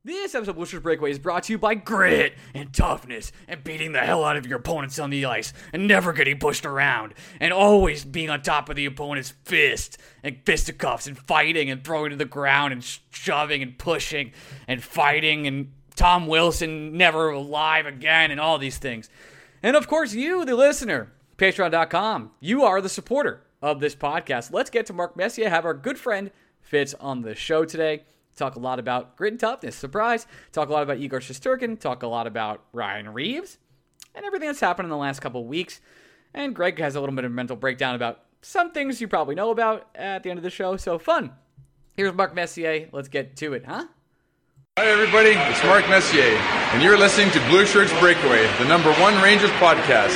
This episode of Bushers Breakaway is brought to you by grit and toughness and beating the hell out of your opponents on the ice and never getting pushed around and always being on top of the opponent's fist and fisticuffs and fighting and throwing to the ground and shoving and pushing and fighting and Tom Wilson never alive again and all these things. And of course you, the listener, patreon.com, you are the supporter of this podcast. Let's get to Mark Messier, have our good friend Fitz on the show today. Talk a lot about grit and toughness, surprise. Talk a lot about Igor Shesterkin. Talk a lot about Ryan Reaves and everything that's happened in the last couple of weeks. And Greg has a little bit of a mental breakdown about some things you probably know about at the end of the show. So fun. Here's Mark Messier. Let's get to it, huh? Hi, everybody. It's Mark Messier, and you're listening to Blue Shirts Breakaway, the #1 Rangers podcast.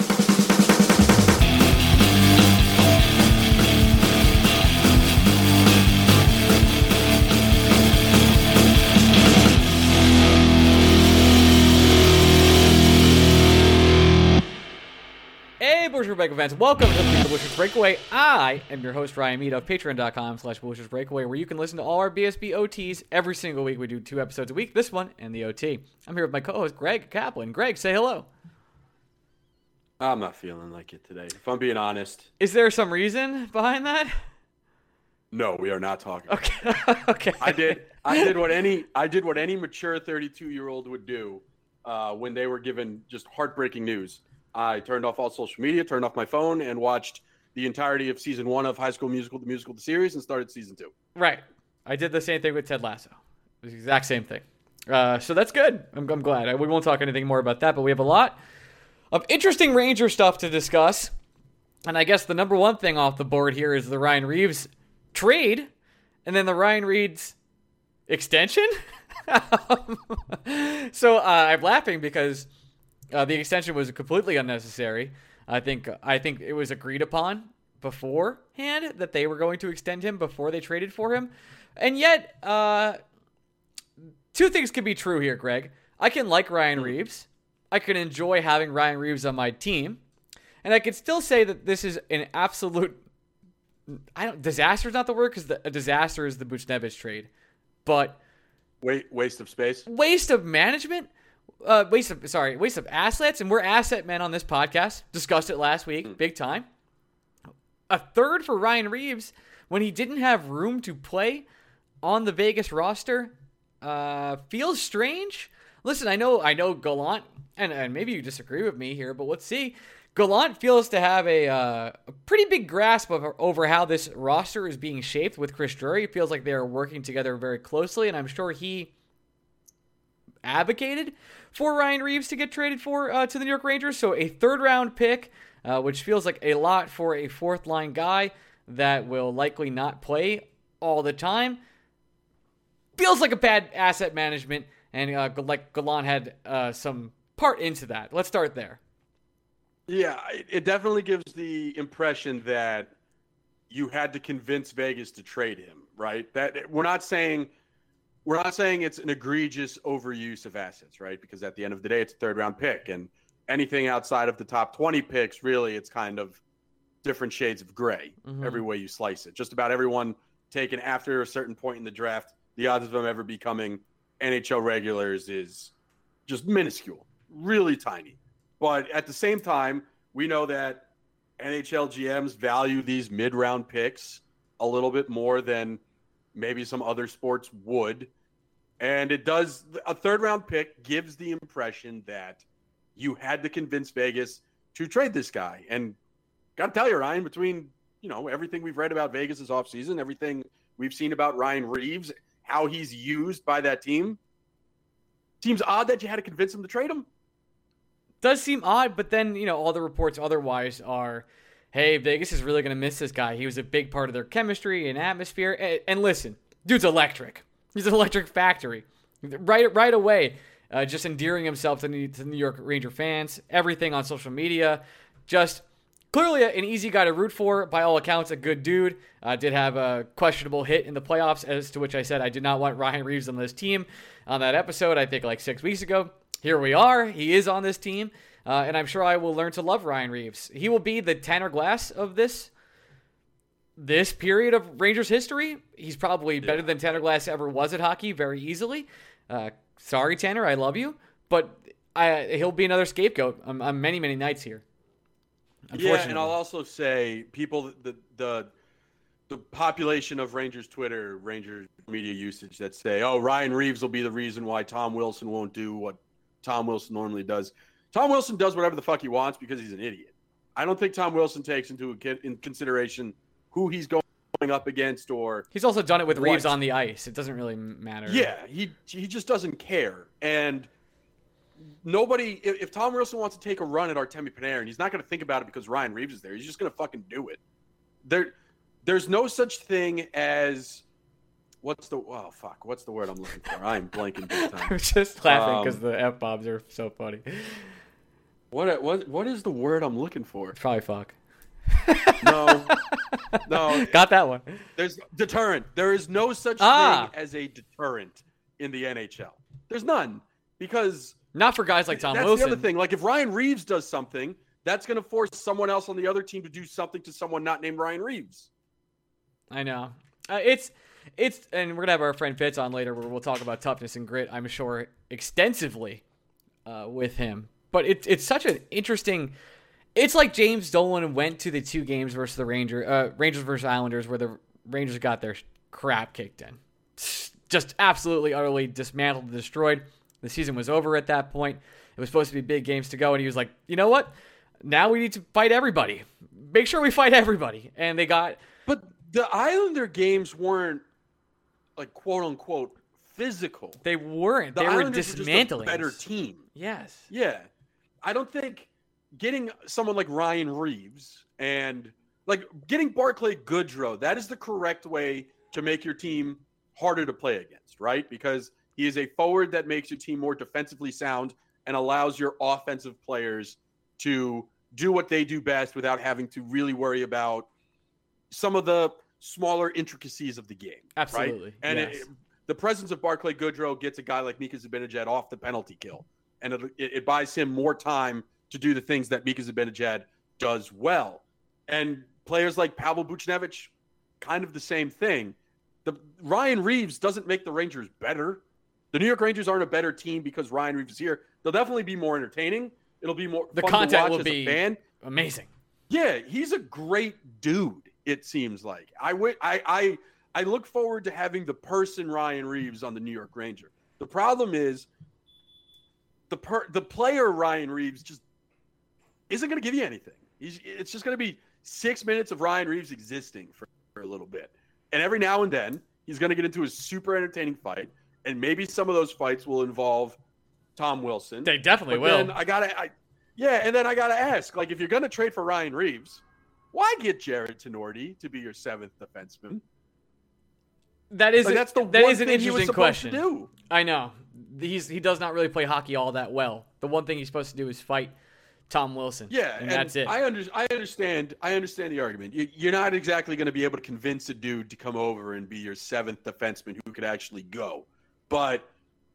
Bushers Breakaway fans, welcome to the Bushers Breakaway. I am your host, Ryan Mead of patreon.com/Bushers Breakaway, where you can listen to all our BSB OTs every single week. We do 2 episodes a week, this one and the OT. I'm here with my co-host, Greg Kaplan. Greg, say hello. I'm not feeling like it today, if I'm being honest. Is there some reason behind that? No, we are not talking. Okay. Okay. I did what any mature 32-year-old would do when they were given just heartbreaking news. I turned off all social media, turned off my phone, and watched the entirety of season 1 of High School Musical, the series, and started season 2. Right. I did the same thing with Ted Lasso. It was the exact same thing. So that's good. I'm glad. We won't talk anything more about that, but we have a lot of interesting Ranger stuff to discuss. And I guess the number one thing off the board here is the Ryan Reaves trade, and then the Ryan Reaves extension. So I'm laughing because the extension was completely unnecessary. I think it was agreed upon beforehand that they were going to extend him before they traded for him. And yet, 2 things can be true here, Greg. I can like Ryan Reaves. I can enjoy having Ryan Reaves on my team. And I can still say that this is an absolute... disaster is not the word, because a disaster is the Buchnevich trade. But... Waste of space? Waste of management? Waste of assets, and we're asset men on this podcast. Discussed it last week, big time. A third for Ryan Reaves when he didn't have room to play on the Vegas roster feels strange. Listen, I know Gallant, and maybe you disagree with me here, but let's see. Gallant feels to have a pretty big grasp over how this roster is being shaped with Chris Drury. It feels like they are working together very closely, and I'm sure he advocated for Ryan Reaves to get traded to the New York Rangers. So a 3rd-round pick, which feels like a lot for a 4th-line guy that will likely not play all the time. Feels like a bad asset management, and like Gallant had some part into that. Let's start there. Yeah, it definitely gives the impression that you had to convince Vegas to trade him, right? That we're not saying it's an egregious overuse of assets, right? Because at the end of the day, it's a 3rd-round pick, and anything outside of the top 20 picks, really, it's kind of different shades of gray, every way you slice it. Just about everyone taken after a certain point in the draft, the odds of them ever becoming NHL regulars is just minuscule, really tiny. But at the same time, we know that NHL GMs value these mid-round picks a little bit more than maybe some other sports would. And it does, a 3rd-round pick gives the impression that you had to convince Vegas to trade this guy. And got to tell you, Ryan, between, everything we've read about Vegas this offseason, everything we've seen about Ryan Reaves, how he's used by that team, seems odd that you had to convince him to trade him. Does seem odd, but then, all the reports otherwise are, hey, Vegas is really going to miss this guy. He was a big part of their chemistry and atmosphere. And listen, dude's electric. He's an electric factory. Right away, just endearing himself to the New York Ranger fans. Everything on social media. Just clearly an easy guy to root for. By all accounts, a good dude. Did have a questionable hit in the playoffs, as to which I said I did not want Ryan Reaves on this team on that episode, I think like 6 weeks ago. Here we are. He is on this team, and I'm sure I will learn to love Ryan Reaves. He will be the Tanner Glass of this period of Rangers history. He's probably better than Tanner Glass ever was at hockey, very easily. Sorry, Tanner, I love you, but he'll be another scapegoat on many, many nights here. Yeah, and I'll also say people, the population of Rangers Twitter, Rangers media usage that say, oh, Ryan Reaves will be the reason why Tom Wilson won't do what Tom Wilson normally does. Tom Wilson does whatever the fuck he wants because he's an idiot. I don't think Tom Wilson takes in consideration who he's going up against, or he's also done it with Reaves on the ice. It doesn't really matter. Yeah, he just doesn't care. And nobody, if Tom Wilson wants to take a run at Artemi Panarin, he's not going to think about it because Ryan Reaves is there. He's just going to fucking do it. There's no such thing as what's the word I'm looking for? I'm blanking big time. I'm just laughing because the F-bombs are so funny. What is the word I'm looking for? It's probably fuck. No. Got that one. There's deterrent. There is no such thing as a deterrent in the NHL. There's none, because not for guys like Tom Wilson. That's the other thing. Like, if Ryan Reaves does something, that's going to force someone else on the other team to do something to someone not named Ryan Reaves. I know. It's and we're gonna have our friend Fitz on later, where we'll talk about toughness and grit, I'm sure, extensively with him. But it's such an interesting. It's like James Dolan went to the 2 games versus the Rangers versus Islanders, where the Rangers got their crap kicked in. Just absolutely, utterly dismantled and destroyed. The season was over at that point. It was supposed to be big games to go, and he was like, you know what? Now we need to fight everybody. Make sure we fight everybody. And they got... But the Islander games weren't, like, quote-unquote, physical. They weren't. They were dismantling. Were just a better team. Yes. Yeah. I don't think getting someone like Ryan Reaves and, like, getting Barclay Goodrow, that is the correct way to make your team harder to play against, right? Because he is a forward that makes your team more defensively sound and allows your offensive players to do what they do best without having to really worry about some of the smaller intricacies of the game. Absolutely. Right? And yes. The presence of Barclay Goodrow gets a guy like Mika Zibanejad off the penalty kill. And it buys him more time to do the things that Mika Zibanejad does well. And players like Pavel Buchnevich, kind of the same thing. Ryan Reaves doesn't make the Rangers better. The New York Rangers aren't a better team because Ryan Reaves is here. They'll definitely be more entertaining. It'll be more fun content to watch will as be a fan. Amazing. Yeah, he's a great dude, it seems like. I look forward to having the person Ryan Reaves on the New York Ranger. The problem is the player Ryan Reaves just isn't going to give you anything. It's just going to be 6 minutes of Ryan Reaves existing for a little bit. And every now and then, he's going to get into a super entertaining fight, and maybe some of those fights will involve Tom Wilson. They definitely will. And then I gotta ask, like, if you're going to trade for Ryan Reaves, why get Jared Tenorti to be your 7th defenseman? That is an interesting question. To do. I know. He does not really play hockey all that well. The one thing he's supposed to do is fight Tom Wilson. Yeah, and that's it. I understand the argument. You're not exactly going to be able to convince a dude to come over and be your 7th defenseman who could actually go. But,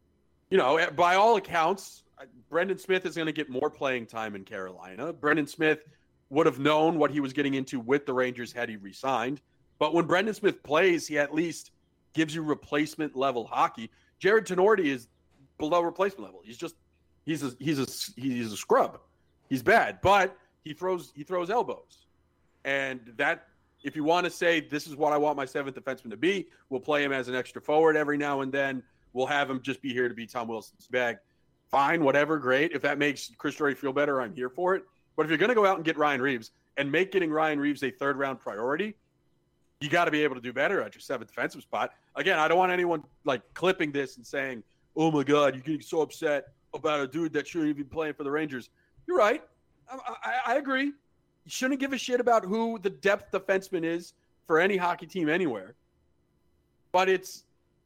by all accounts, Brendan Smith is going to get more playing time in Carolina. Brendan Smith would have known what he was getting into with the Rangers had he re-signed. But when Brendan Smith plays, he at least gives you replacement level hockey. Jared Tenorti is below replacement level. He's a scrub. He's bad, but he throws elbows. And that, if you want to say this is what I want my 7th defenseman to be, we'll play him as an extra forward every now and then. We'll have him just be here to be Tom Wilson's bag. Fine, whatever, great. If that makes Chris Drury feel better, I'm here for it. But if you're going to go out and get Ryan Reaves and make getting Ryan Reaves a 3rd-round priority, you got to be able to do better at your 7th defensive spot. Again, I don't want anyone like clipping this and saying, oh my God, you're getting so upset about a dude that shouldn't even be playing for the Rangers. You're right. I agree. You shouldn't give a shit about who the depth defenseman is for any hockey team anywhere. But it's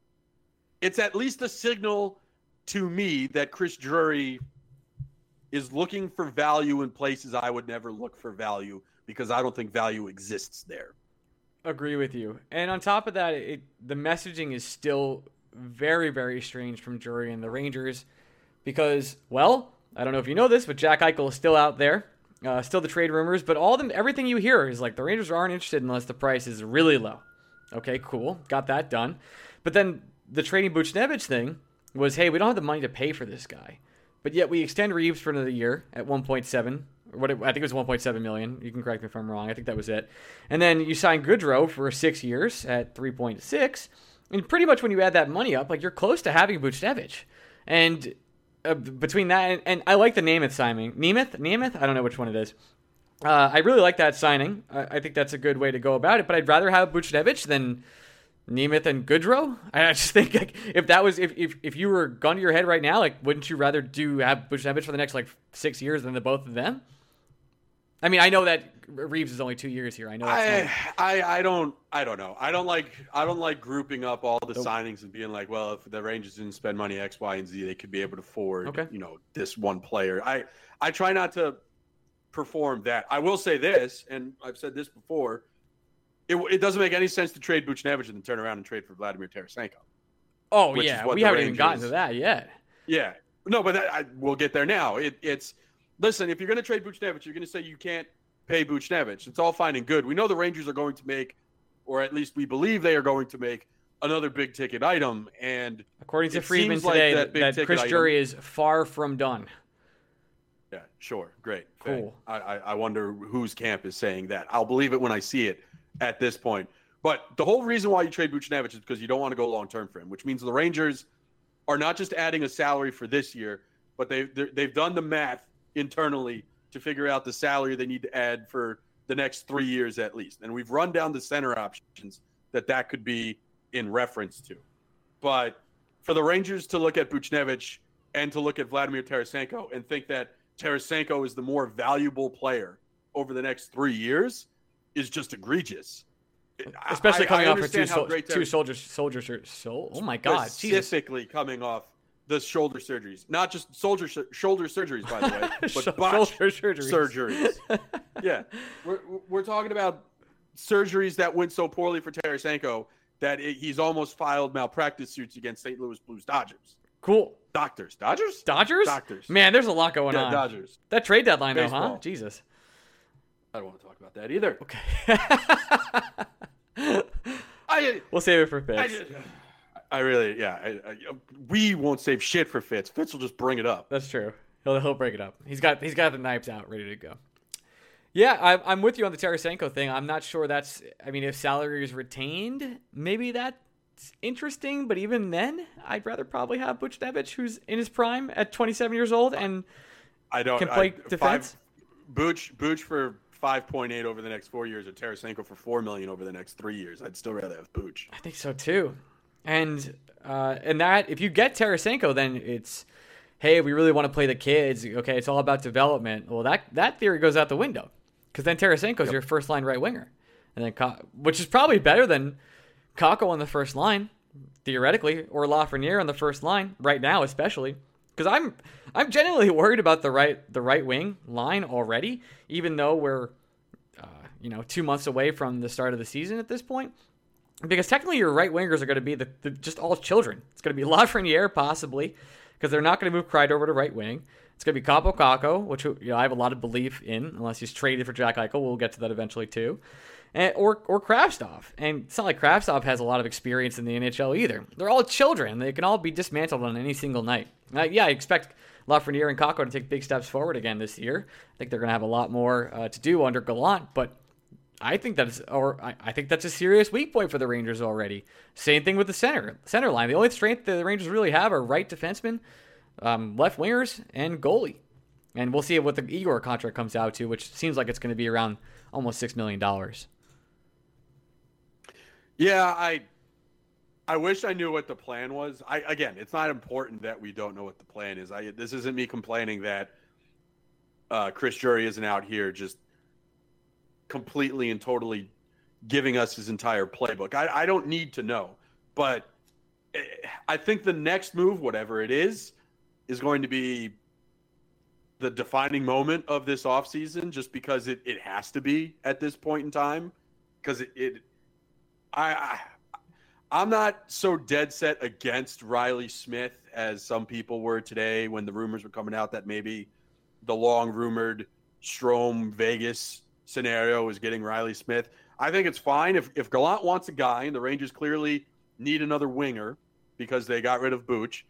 at least a signal to me that Chris Drury is looking for value in places I would never look for value because I don't think value exists there. Agree with you. And on top of that, the messaging is still very, very strange from Drury and the Rangers because, well, I don't know if you know this, but Jack Eichel is still out there, still the trade rumors, but everything you hear is like the Rangers aren't interested unless the price is really low. Okay, cool. Got that done. But then the trading Buchnevich thing was, hey, we don't have the money to pay for this guy, but yet we extend Reeves for another year at 1.7. I think it was 1.7 million. You can correct me if I'm wrong. I think that was it. And then you sign Goodrow for 6 years at 3.6. And pretty much when you add that money up, like, you're close to having Buchnevich. And between that and I like the Nemeth signing. Nemeth? I don't know which one it is. I really like that signing. I think that's a good way to go about it. But I'd rather have Buchnevich than Nemeth and Goodrow. I just think, like, if you were gun to your head right now, like, wouldn't you rather have Buchnevich for the next, like, 6 years than the both of them? I mean, I know that Reeves is only 2 years here. I know. I don't know. I don't like grouping up all the signings and being like, well, if the Rangers didn't spend money X, Y, and Z, they could be able to afford, this one player. I try not to perform that. I will say this, and I've said this before. It doesn't make any sense to trade Buchnevich and then turn around and trade for Vladimir Tarasenko. Oh yeah, we haven't even gotten to that yet. Yeah, no, but we'll get there now. It's. Listen, if you're going to trade Buchnevich, you're going to say you can't pay Buchnevich. It's all fine and good. We know the Rangers are going to make, or at least we believe they are going to make, another big-ticket item. And according to Friedman today, that Chris Drury is far from done. Yeah, sure. Great. Cool. I wonder whose camp is saying that. I'll believe it when I see it at this point. But the whole reason why you trade Buchnevich is because you don't want to go long-term for him, which means the Rangers are not just adding a salary for this year, but they've done the math internally to figure out the salary they need to add for the next 3 years at least. And we've run down the center options that could be in reference to. But for the Rangers to look at Buchnevich and to look at Vladimir Tarasenko and think that Tarasenko is the more valuable player over the next 3 years is just egregious. Especially coming off for two soldiers. Oh my God. Specifically coming off the shoulder surgeries, not just shoulder surgeries, by the way, but shoulder surgeries. Yeah, we're talking about surgeries that went so poorly for Tarasenko that he's almost filed malpractice suits against St. Louis Blues Dodgers. Cool. Dodgers. Man, there's a lot going on. Dodgers. That trade deadline, Baseball. Though, huh? Jesus. I don't want to talk about that either. Okay. We'll save it for Fitz. We won't save shit for Fitz. Fitz will just bring it up. That's true. He'll bring it up. He's got the knives out, ready to go. Yeah, I'm with you on the Tarasenko thing. I'm not sure if salary is retained, maybe that's interesting. But even then, I'd rather probably have Buchnevich, who's in his prime at 27 years old and can play defense. Buch for 5.8 over the next 4 years, or Tarasenko for $4 million over the next 3 years. I'd still rather have Buch. I think so too. And that if you get Tarasenko, then it's, hey, we really want to play the kids. Okay, it's all about development. Well, that theory goes out the window because then Tarasenko's your first line right winger, and then which is probably better than Kakko on the first line theoretically, or Lafreniere on the first line right now, especially because I'm genuinely worried about the right wing line already, even though we're 2 months away from the start of the season at this point. Because technically your right wingers are going to be the just all children. It's going to be Lafreniere possibly, because they're not going to move Kreider over to right wing. It's going to be Kaapo Kakko, which I have a lot of belief in, unless he's traded for Jack Eichel. We'll get to that eventually too. Or Kravtsov. And it's not like Kravtsov has a lot of experience in the NHL either. They're all children. They can all be dismantled on any single night. I expect Lafreniere and Kakko to take big steps forward again this year. I think they're going to have a lot more to do under Gallant, but I think that's a serious weak point for the Rangers already. Same thing with the center line. The only strength that the Rangers really have are right defensemen, left wingers, and goalie. And we'll see what the Igor contract comes out to, which seems like it's going to be around almost $6 million. Yeah, I wish I knew what the plan was. Again, it's not important that we don't know what the plan is. This isn't me complaining that Chris Drury isn't out here just completely and totally giving us his entire playbook. I don't need to know, but I think the next move, whatever it is going to be the defining moment of this offseason, just because it has to be at this point in time. Because I'm not so dead set against Riley Smith as some people were today when the rumors were coming out that maybe the long rumored Strome Vegas scenario is getting Riley Smith. I think it's fine if Gallant wants a guy, and the Rangers clearly need another winger because they got rid of Buch,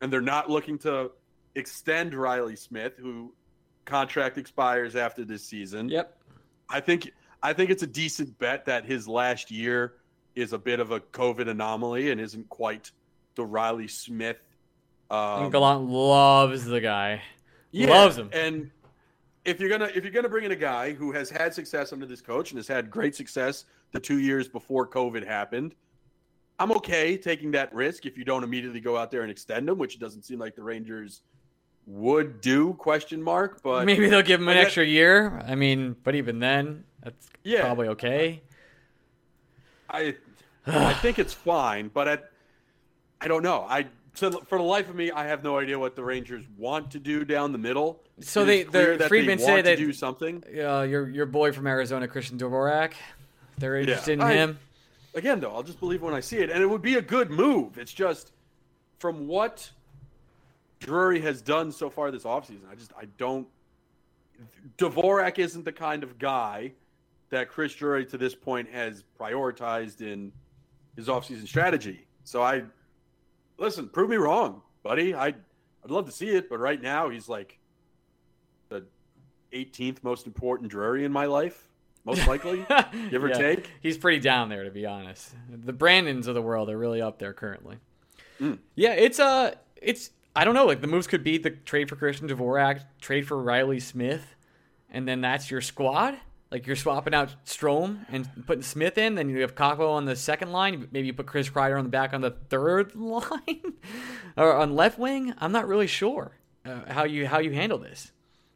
and they're not looking to extend Riley Smith, who contract expires after this season. Yep. I think it's a decent bet that his last year is a bit of a COVID anomaly and isn't quite the Riley Smith. Gallant loves the guy. Yeah, loves him. And if you're gonna bring in a guy who has had success under this coach and has had great success the 2 years before COVID happened, I'm okay taking that risk if you don't immediately go out there and extend him, which it doesn't seem like the Rangers would do, ? But maybe they'll give him an extra year. I mean, but even then, that's probably okay. I think it's fine, but I don't know. For the life of me, I have no idea what the Rangers want to do down the middle. So the Friedman say that do something. Your boy from Arizona, Christian Dvorak, they're interested in him. Again, though, I'll just believe when I see it, and it would be a good move. It's just from what Drury has done so far this offseason, I don't. Dvorak isn't the kind of guy that Chris Drury to this point has prioritized in his offseason strategy. So listen, prove me wrong, buddy. I'd love to see it, but right now he's like the 18th most important Drury in my life, most likely, give or take. He's pretty down there, to be honest. The Brandons of the world are really up there currently. Yeah, it's I don't know. Like the moves could be the trade for Christian Dvorak, trade for Riley Smith, and then that's your squad. Like you're swapping out Strome and putting Smith in, then you have Kakko on the second line. Maybe you put Chris Kreider on the back on the third line or on left wing. I'm not really sure how you handle this.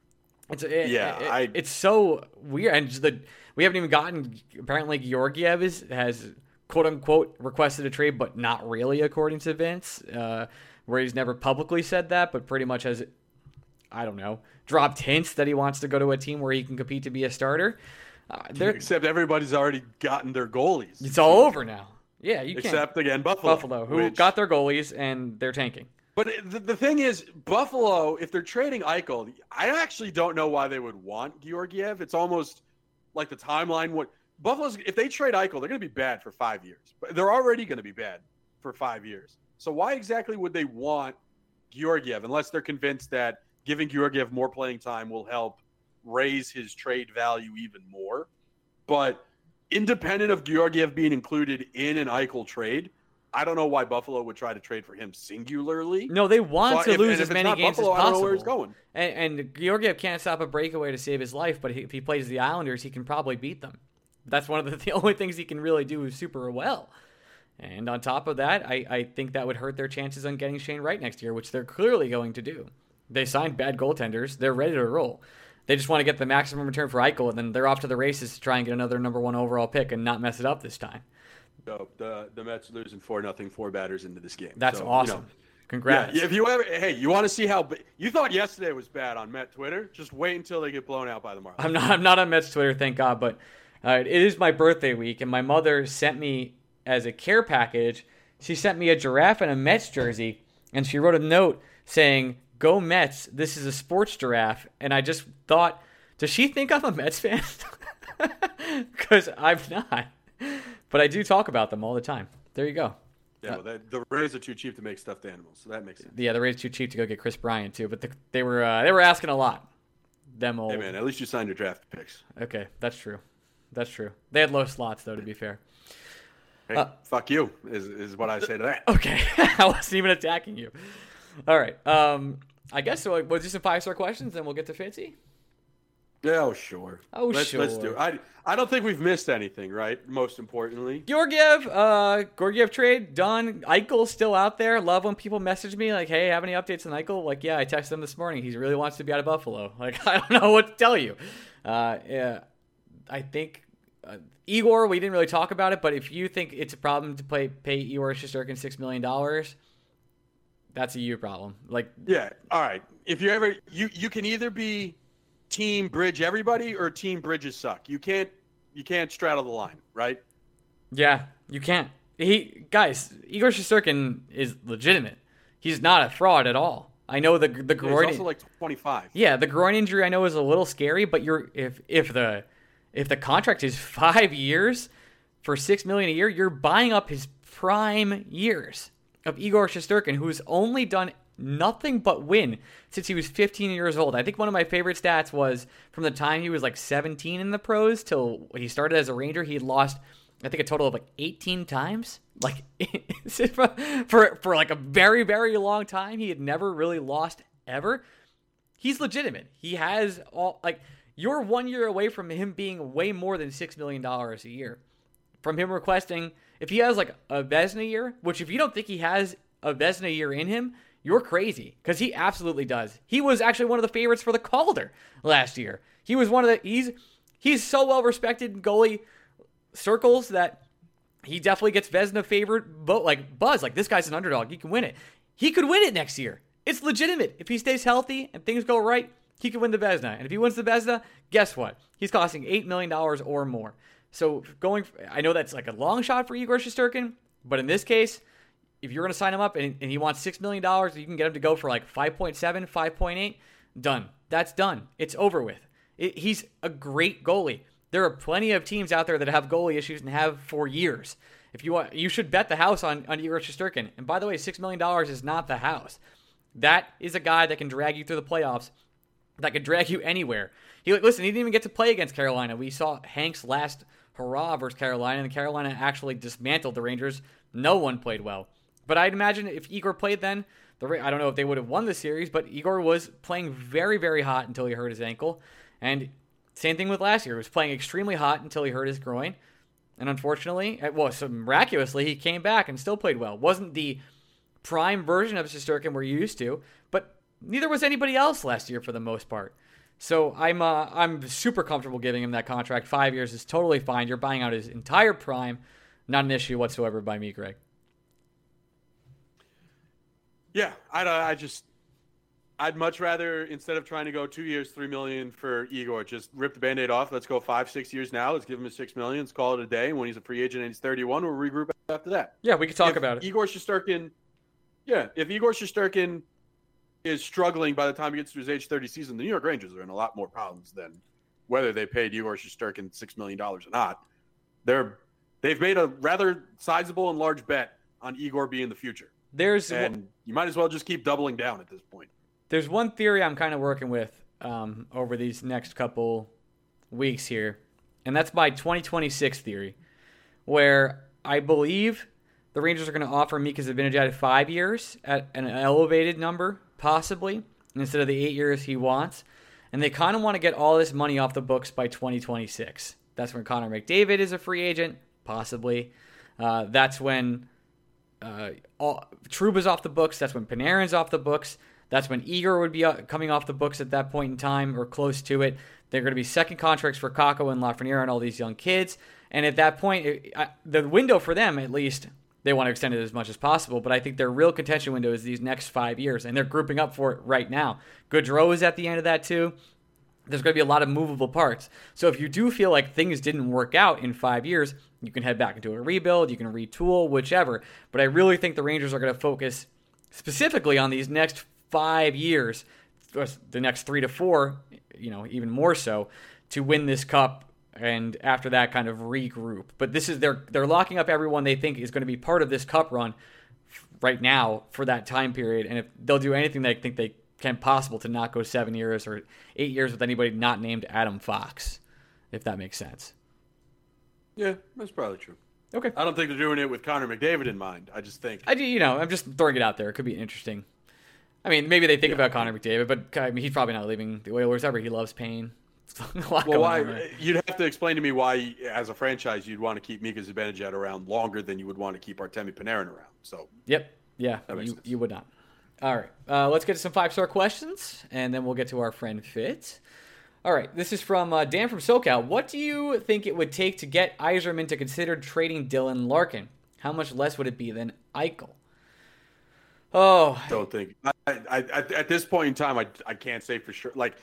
It's so weird, and we haven't even gotten. Apparently, Georgiev has quote unquote requested a trade, but not really, according to Vince. Where he's never publicly said that, but pretty much has, I don't know, dropped hints that he wants to go to a team where he can compete to be a starter. Except everybody's already gotten their goalies. It's all over now. Yeah, you can't. Except, again, Buffalo. Who got their goalies, and they're tanking. But the thing is, Buffalo, if they're trading Eichel, I actually don't know why they would want Georgiev. It's almost like the timeline. Buffalo's, if they trade Eichel, they're going to be bad for 5 years. But they're already going to be bad for 5 years. So why exactly would they want Georgiev unless they're convinced that giving Georgiev more playing time will help raise his trade value even more? But independent of Georgiev being included in an Eichel trade, I don't know why Buffalo would try to trade for him singularly. No, they want to lose as many games Buffalo, as possible. I don't know where he's going. And Georgiev can't stop a breakaway to save his life, but if he plays the Islanders, he can probably beat them. That's one of the only things he can really do super well. And on top of that, I think that would hurt their chances on getting Shane Wright next year, which they're clearly going to do. They signed bad goaltenders. They're ready to roll. They just want to get the maximum return for Eichel, and then they're off to the races to try and get another number 1 overall pick and not mess it up this time. So the Mets losing 4-0, 4 batters into this game. That's awesome. Congrats. Yeah, if you you want to see how you thought yesterday was bad on Met Twitter, just wait until they get blown out by the Marlins. I'm not on Mets Twitter, thank God, but it is my birthday week, and my mother sent me as a care package, she sent me a giraffe and a Mets jersey, and she wrote a note saying, "Go Mets, this is a sports giraffe." And I just thought, does she think I'm a Mets fan? Because I'm not. But I do talk about them all the time. There you go. Yeah, well, the Rays are too cheap to make stuffed animals, so that makes sense. Yeah, the Rays are too cheap to go get Chris Bryant, too. But they were asking a lot. Them old. Hey, man, at least you signed your draft picks. Okay, that's true. They had low slots, though, to be fair. Hey, fuck you, is what I say to that. Okay. I wasn't even attacking you. All right. I guess so. We'll do some 5-star questions, and we'll get to Fitzy. Yeah, sure. Let's do it. I don't think we've missed anything, right? Most importantly. Georgiev trade, done. Eichel's still out there. Love when people message me like, hey, have any updates on Eichel? Like, yeah, I texted him this morning. He really wants to be out of Buffalo. Like, I don't know what to tell you. Yeah, I think... Igor, we didn't really talk about it, but if you think it's a problem to pay Igor Shesterkin $6 million, that's a you problem. Like, yeah, all right. If you ever you can either be team bridge everybody or team bridges suck. You can't straddle the line, right? Yeah, you can't. Guys, Igor Shesterkin is legitimate. He's not a fraud at all. I know the groin. He's also like 25. Yeah, the groin injury I know is a little scary, but if the contract is 5 years for $6 million a year, you're buying up his prime years of Igor Shesterkin, who's only done nothing but win since he was 15 years old. I think one of my favorite stats was from the time he was like 17 in the pros till he started as a Ranger, he had lost, I think, a total of like 18 times. Like for like a very, very long time, he had never really lost ever. He's legitimate. He has all, like, you're 1 year away from him being way more than $6 million a year. From him requesting, if he has like a Vezina year, which if you don't think he has a Vezina year in him, you're crazy, because he absolutely does. He was actually one of the favorites for the Calder last year. He was one of the, he's so well respected in goalie circles that he definitely gets Vezina favored, but like buzz, like this guy's an underdog. He can win it. He could win it next year. It's legitimate. If he stays healthy and things go right, he could win the Vezina. And if he wins the Vezina, guess what? He's costing $8 million or more. So I know that's like a long shot for Igor Shesterkin, but in this case, if you're going to sign him up and he wants $6 million, you can get him to go for like 5.7, 5.8, done. That's done. It's over with. He's a great goalie. There are plenty of teams out there that have goalie issues and have for years. If you want, you should bet the house on Igor Shesterkin. And by the way, $6 million is not the house. That is a guy that can drag you through the playoffs, that can drag you anywhere. He didn't even get to play against Carolina. We saw Hank's last hurrah versus Carolina, and Carolina actually dismantled the Rangers. No one played well. But I'd imagine if Igor played then, I don't know if they would have won the series, but Igor was playing very, very hot until he hurt his ankle. And same thing with last year. He was playing extremely hot until he hurt his groin. And unfortunately, so miraculously, he came back and still played well. Wasn't the prime version of Shesterkin we're used to, but neither was anybody else last year for the most part. So I'm super comfortable giving him that contract. 5 years is totally fine. You're buying out his entire prime. Not an issue whatsoever by me, Greg. Yeah, I'd much rather, instead of trying to go 2 years, $3 million for Igor, just rip the Band-Aid off. Let's go 5-6 years now. Let's give him his $6 million. Let's call it a day. And when he's a free agent and he's 31, we'll regroup after that. Yeah, we can talk about it. Igor Shesterkin, if Igor Shesterkin is struggling by the time he gets to his age 30 season, the New York Rangers are in a lot more problems than whether they paid Igor Shesterkin $6 million or not. They've made a rather sizable and large bet on Igor being the future. And you might as well just keep doubling down at this point. There's one theory I'm kind of working with over these next couple weeks here, and that's my 2026 theory, where I believe the Rangers are going to offer Mika Zibanejad 5 years at an elevated number, possibly, instead of the 8 years he wants. And they kind of want to get all this money off the books by 2026. That's when Connor McDavid is a free agent, possibly. That's when Trouba's off the books. That's when Panarin's off the books. That's when Igor would be coming off the books at that point in time or close to it. They're going to be second contracts for Kakko and Lafreniere and all these young kids. And at that point, the window for them, at least, they want to extend it as much as possible. But I think their real contention window is these next 5 years. And they're grouping up for it right now. Gaudreau is at the end of that too. There's going to be a lot of movable parts. So if you do feel like things didn't work out in 5 years, you can head back into a rebuild, you can retool, whichever. But I really think the Rangers are going to focus specifically on these next 5 years, the next 3 to 4, even more so, to win this cup, and after that kind of regroup. But this is they're locking up everyone they think is going to be part of this cup run right now for that time period, and if they'll do anything they think they can possible to not go 7 years or 8 years with anybody not named Adam Fox, if that makes sense. Yeah, that's probably true. Okay. I don't think they're doing it with Connor McDavid in mind. I just think I'm just throwing it out there. It could be interesting. I mean, maybe they think about Connor McDavid, but he's probably not leaving the Oilers ever. He loves pain. You'd have to explain to me why, as a franchise, you'd want to keep Mika Zibanejad around longer than you would want to keep Artemi Panarin around. So. Yep. Yeah. You would not. All right. Let's get to some 5-star questions, and then we'll get to our friend Fitz. All right. This is from Dan from SoCal. What do you think it would take to get Yzerman to consider trading Dylan Larkin? How much less would it be than Eichel? Oh, don't think. At this point in time, I can't say for sure. Like,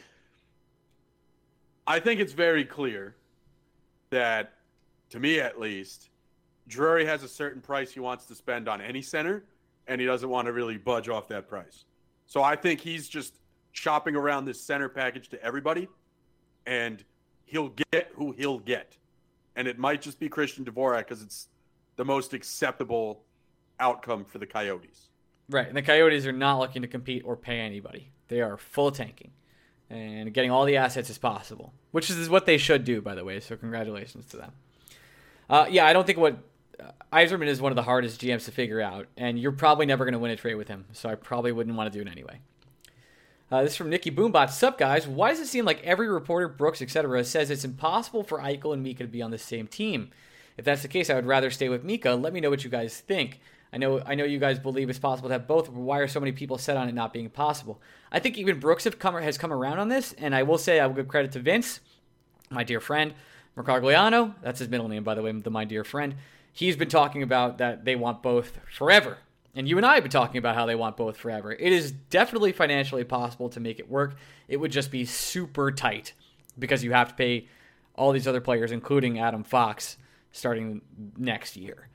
I think it's very clear that, to me at least, Drury has a certain price he wants to spend on any center, and he doesn't want to really budge off that price. So I think he's just shopping around this center package to everybody, and he'll get who he'll get. And it might just be Christian Dvorak because it's the most acceptable outcome for the Coyotes. Right, and the Coyotes are not looking to compete or pay anybody. They are full tanking and getting all the assets as possible, which is what they should do, by the way, so congratulations to them. I don't think Yzerman is one of the hardest GMs to figure out, and you're probably never going to win a trade with him, so I probably wouldn't want to do it anyway. This is from Nicky Boombot. Sup, guys? Why does it seem like every reporter, Brooks, etc., says it's impossible for Eichel and Mika to be on the same team? If that's the case, I would rather stay with Mika. Let me know what you guys think. I know you guys believe it's possible to have both, but why are so many people set on it not being possible? I think even Brooks has come around on this, and I will say I will give credit to Vince, my dear friend, Mercagliano. That's his middle name, by the way, my dear friend. He's been talking about that they want both forever. And you and I have been talking about how they want both forever. It is definitely financially possible to make it work. It would just be super tight because you have to pay all these other players, including Adam Fox, starting next year.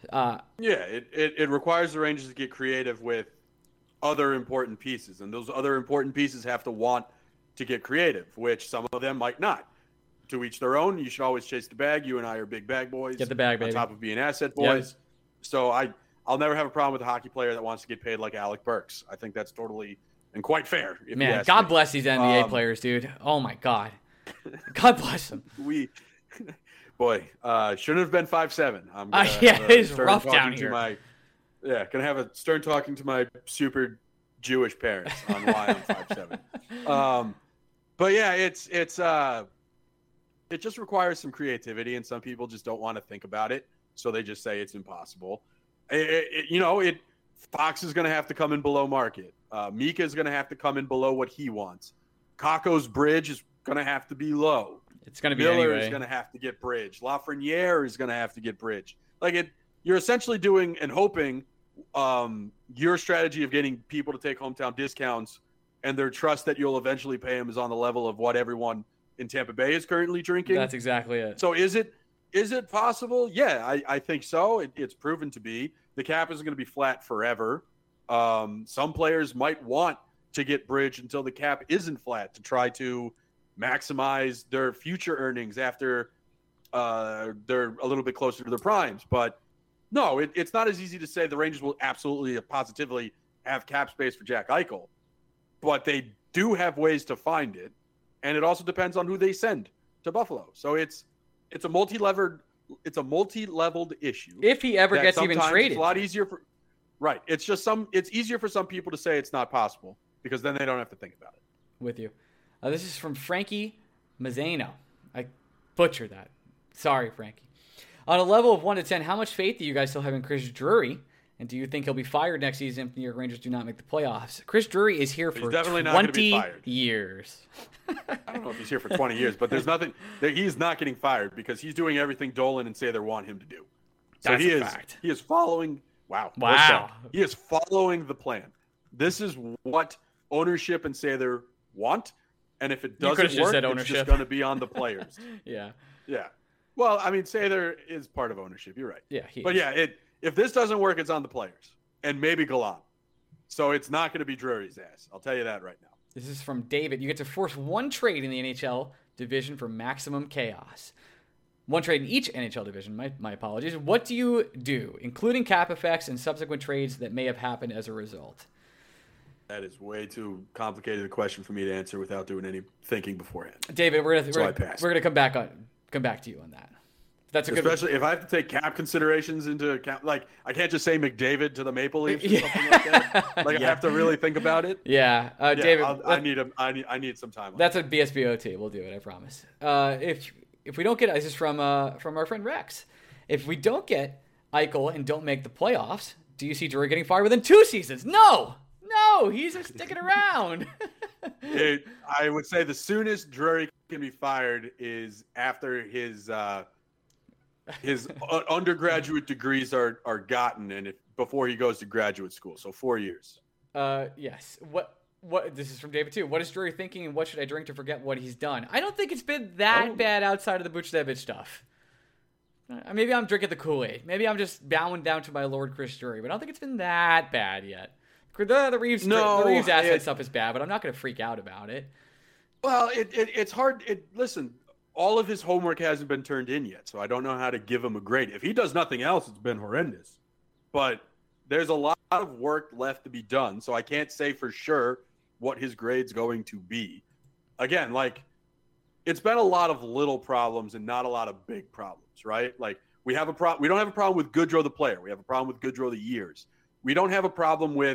It requires the Rangers to get creative with other important pieces. And those other important pieces have to want to get creative, which some of them might not. To each their own. You should always chase the bag. You and I are big bag boys. Get the bag, baby. On top of being asset boys. Yep. So I'll never have a problem with a hockey player that wants to get paid like Alec Burks. I think that's totally and quite fair. Man, God bless these NBA players, dude. Oh my God. God bless them. Shouldn't have been 5'7". It's rough down here. Gonna have a stern talking to my super Jewish parents on why I'm 5'7". But yeah, it just requires some creativity, and some people just don't want to think about it, so they just say it's impossible. Fox is going to have to come in below market. Mika is going to have to come in below what he wants. Kakko's bridge is going to have to be low. It's going to be Miller anyway. is going to have to get bridge. Lafreniere is going to have to get bridge. You're essentially doing and hoping your strategy of getting people to take hometown discounts and their trust that you'll eventually pay them is on the level of what everyone in Tampa Bay is currently drinking. That's exactly it. So is it possible? Yeah, I think so. It's proven to be. The cap isn't going to be flat forever. Some players might want to get bridge until the cap isn't flat to try to maximize their future earnings after they're a little bit closer to their primes. But no, it's not as easy to say the Rangers will absolutely, positively have cap space for Jack Eichel. But they do have ways to find it. And it also depends on who they send to Buffalo. So it's a multi-leveled issue. If he ever gets even traded. It's a lot easier it's easier for some people to say it's not possible because then they don't have to think about it. With you. This is from Frankie Mazzano. I butchered that. Sorry, Frankie. On a level of 1 to 10, how much faith do you guys still have in Chris Drury? And do you think he'll be fired next season if the New York Rangers do not make the playoffs? Chris Drury is here for 20 years. I don't know if he's here for 20 years, but there's nothing. He's not getting fired because he's doing everything Dolan and Sather want him to do. So That's a fact. He is following. Wow. He is following the plan. This is what ownership and Sather want, and if it doesn't work, it's just going to be on the players. Yeah. Well, I mean, Sather is part of ownership. You're right. Yeah. If this doesn't work, it's on the players and maybe Galan. So it's not going to be Drury's ass. I'll tell you that right now. This is from David. You get to force one trade in the NHL division for maximum chaos. One trade in each NHL division. My apologies. What do you do, including cap effects and subsequent trades that may have happened as a result? That is way too complicated a question for me to answer without doing any thinking beforehand. David, we're gonna come back to you on that. That's a Especially if I have to take cap considerations into account. Like, I can't just say McDavid to the Maple Leafs or something like that. I have to really think about it. Yeah, David, I need some time. That's a BSBOT. We'll do it. I promise. If we don't get, this is from our friend Rex. If we don't get Eichel and don't make the playoffs, do you see Drury getting fired within 2 seasons? No, he's just sticking around. I would say the soonest Drury can be fired is after his undergraduate degrees are gotten and before he goes to graduate school. So 4 years. Yes. What this is from David too. What is Drury thinking and what should I drink to forget what he's done? I don't think it's been that bad outside of the Buchnevich stuff. Maybe I'm drinking the Kool-Aid. Maybe I'm just bowing down to my Lord Chris Drury, but I don't think it's been that bad yet. The Reeves asset stuff is bad, but I'm not going to freak out about it. Well, it's hard. Listen, all of his homework hasn't been turned in yet, so I don't know how to give him a grade. If he does nothing else, it's been horrendous. But there's a lot lot of work left to be done, so I can't say for sure what his grade's going to be. Again, like, it's been a lot of little problems and not a lot of big problems, right? Like, we don't have a problem with Goodrow the player. We have a problem with Goodrow the years. We don't have a problem with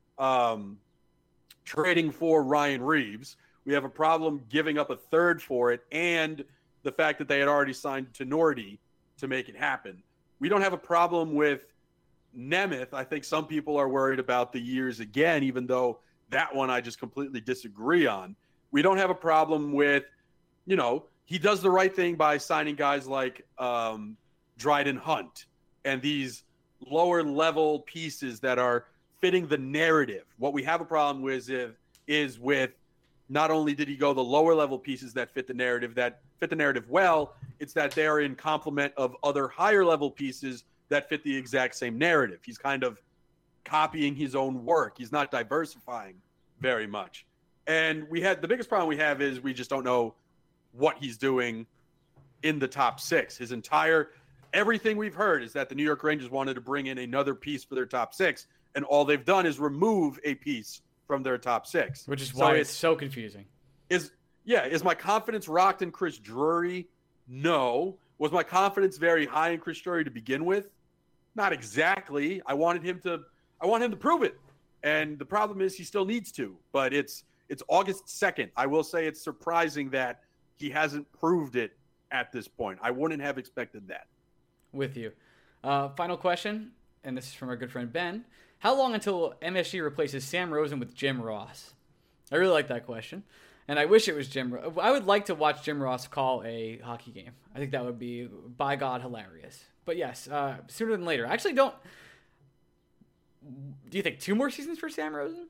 trading for Ryan Reeves. We have a problem giving up a third for it and the fact that they had already signed Tenorti to make it happen. We don't have a problem with Nemeth. I think some people are worried about the years again, even though that one I just completely disagree on. We don't have a problem with, he does the right thing by signing guys like Dryden Hunt and these lower level pieces that are fitting the narrative. What we have a problem with is with not only did he go the lower level pieces that fit the narrative well, it's that they are in complement of other higher level pieces that fit the exact same narrative. He's kind of copying his own work. He's not diversifying very much. And the biggest problem we have is we just don't know what he's doing in the top six. Everything we've heard is that the New York Rangers wanted to bring in another piece for their top six, and all they've done is remove a piece from their top six. Which is why it's so confusing. Is my confidence rocked in Chris Drury? No. Was my confidence very high in Chris Drury to begin with? Not exactly. I want him to prove it. And the problem is he still needs to. But it's August 2nd. I will say it's surprising that he hasn't proved it at this point. I wouldn't have expected that. With you. Final question, and this is from our good friend Ben. How long until MSG replaces Sam Rosen with Jim Ross? I really like that question. And I wish it was Jim Ross. I would like to watch Jim Ross call a hockey game. I think that would be, by God, hilarious. But yes, sooner than later. I actually don't... Do you think 2 more seasons for Sam Rosen?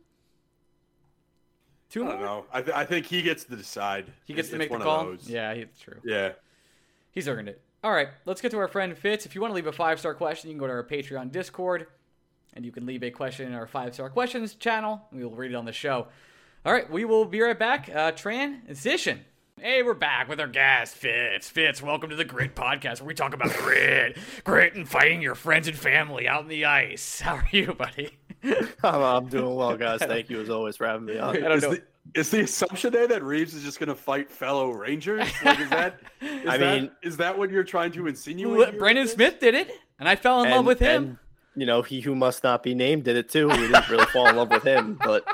2 more? I don't know. I think he gets to decide. He gets to make the call? Yeah, it's true. Yeah. He's earned it. All right, let's get to our friend Fitz. If you want to leave a 5-star question, you can go to our Patreon Discord, and you can leave a question in our 5-star questions channel, and we will read it on the show. All right, we will be right back. Transition. Hey, we're back with our guest, Fitz. Fitz, welcome to the Grit Podcast, where we talk about grit and fighting your friends and family out in the ice. How are you, buddy? I'm doing well, guys. Thank you, as always, for having me on. I don't know. Is the assumption there that Reeves is just going to fight fellow Rangers? Like, is that what you're trying to insinuate? Brendan Smith did it, and I fell in love with him. And, he who must not be named did it too. We didn't really fall in love with him, but...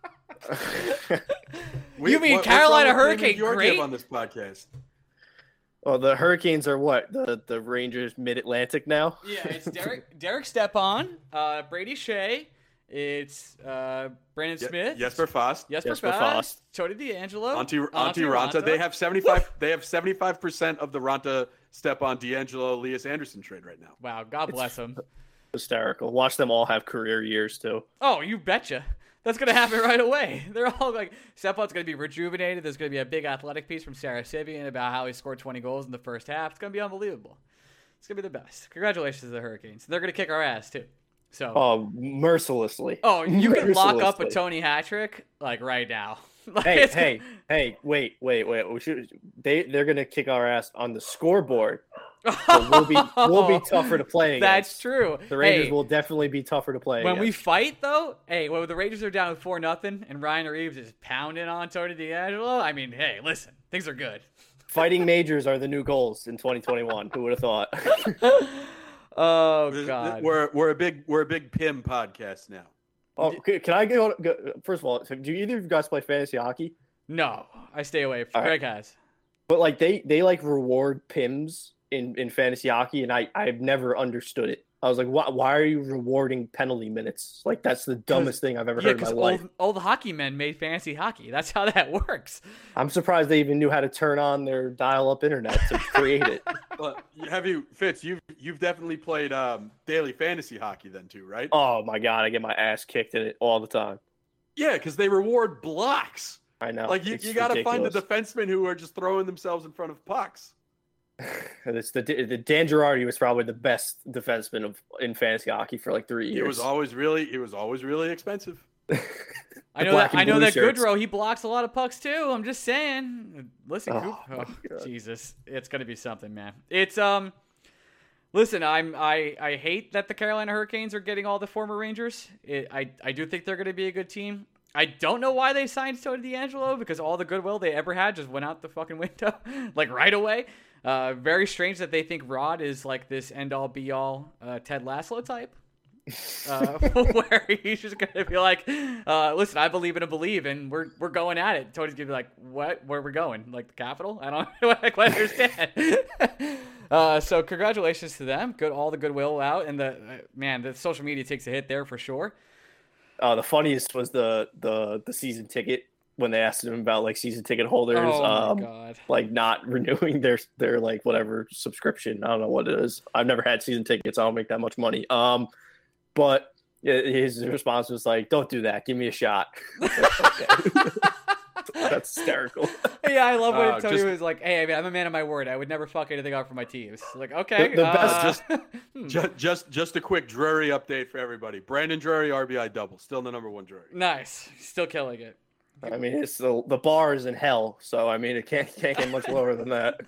You mean Carolina Hurricane great on this podcast? Well, the Hurricanes are what? The Rangers Mid-Atlantic now? Yeah, it's Derek Stepan, Brady Shea, it's Brandon Smith, Jesper Fast, Tony DeAngelo, Antti Ranta. They have 75% of the Ranta Stepan DeAngelo Elias Anderson trade right now. Wow, God bless them. Hysterical. Watch them all have career years too. Oh, you betcha. That's going to happen right away. They're all like, Stepan's going to be rejuvenated. There's going to be a big athletic piece from Sarah Sivian about how he scored 20 goals in the first half. It's going to be unbelievable. It's going to be the best. Congratulations to the Hurricanes. They're going to kick our ass, too. So. Mercilessly. Oh, you can lock up a Tony hat trick, like, right now. Hey, wait. They're going to kick our ass on the scoreboard. So we'll be tougher to play against. That's true. The Rangers will definitely be tougher to play when against. we fight, though, when the Rangers are down 4-0 and Ryan Reeves is pounding on Tony DeAngelo, I mean, hey, listen, things are good. Fighting majors are the new goals in 2021. Who would have thought? Oh God, we're a big PIM podcast now. Oh, can I go? First of all, do either of you guys play fantasy hockey? No, I stay away. Greg has. But like they like reward PIMs in fantasy hockey, and I've never understood it. I was like, why are you rewarding penalty minutes? Like, that's the dumbest thing I've ever heard in my life. Old hockey men made fantasy hockey. That's how that works. I'm surprised they even knew how to turn on their dial-up internet to create it. But Fitz, you've definitely played daily fantasy hockey then too, right? Oh my God, I get my ass kicked in it all the time. Yeah, because they reward blocks. I know. Like you got to find the defensemen who are just throwing themselves in front of pucks. It's the Dan Girardi was probably the best defenseman in fantasy hockey for like 3 years. It was always really expensive. I know that Goodrow, he blocks a lot of pucks too. I'm just saying. Listen, Jesus, it's gonna be something, man. It's Listen, I hate that the Carolina Hurricanes are getting all the former Rangers. I do think they're going to be a good team. I don't know why they signed Tony DeAngelo, because all the goodwill they ever had just went out the fucking window, like right away. Very strange that they think Rod is like this end-all be-all Ted Lasso type. Where he's just gonna be like, listen, I believe in a believe, and we're going at it. Tony's gonna be like, what? Where are we going? Like the Capitol? I don't quite understand. So congratulations to them. Good, all the goodwill out, and the social media takes a hit there for sure. The funniest was the season ticket when they asked him about like season ticket holders, Oh my God. like not renewing their like whatever subscription. I don't know what it is. I've never had season tickets. I don't make that much money. But his response was like, "Don't do that. Give me a shot." That's hysterical. Yeah, I love when Tony was like, "Hey, I'm a man of my word. I would never fuck anything up for my teams." Like, okay, the best. Just a quick Drury update for everybody. Brandon Drury, RBI double, still the number one Drury. Nice, still killing it. I mean, it's the bar is in hell, so I mean, it can't get much lower than that.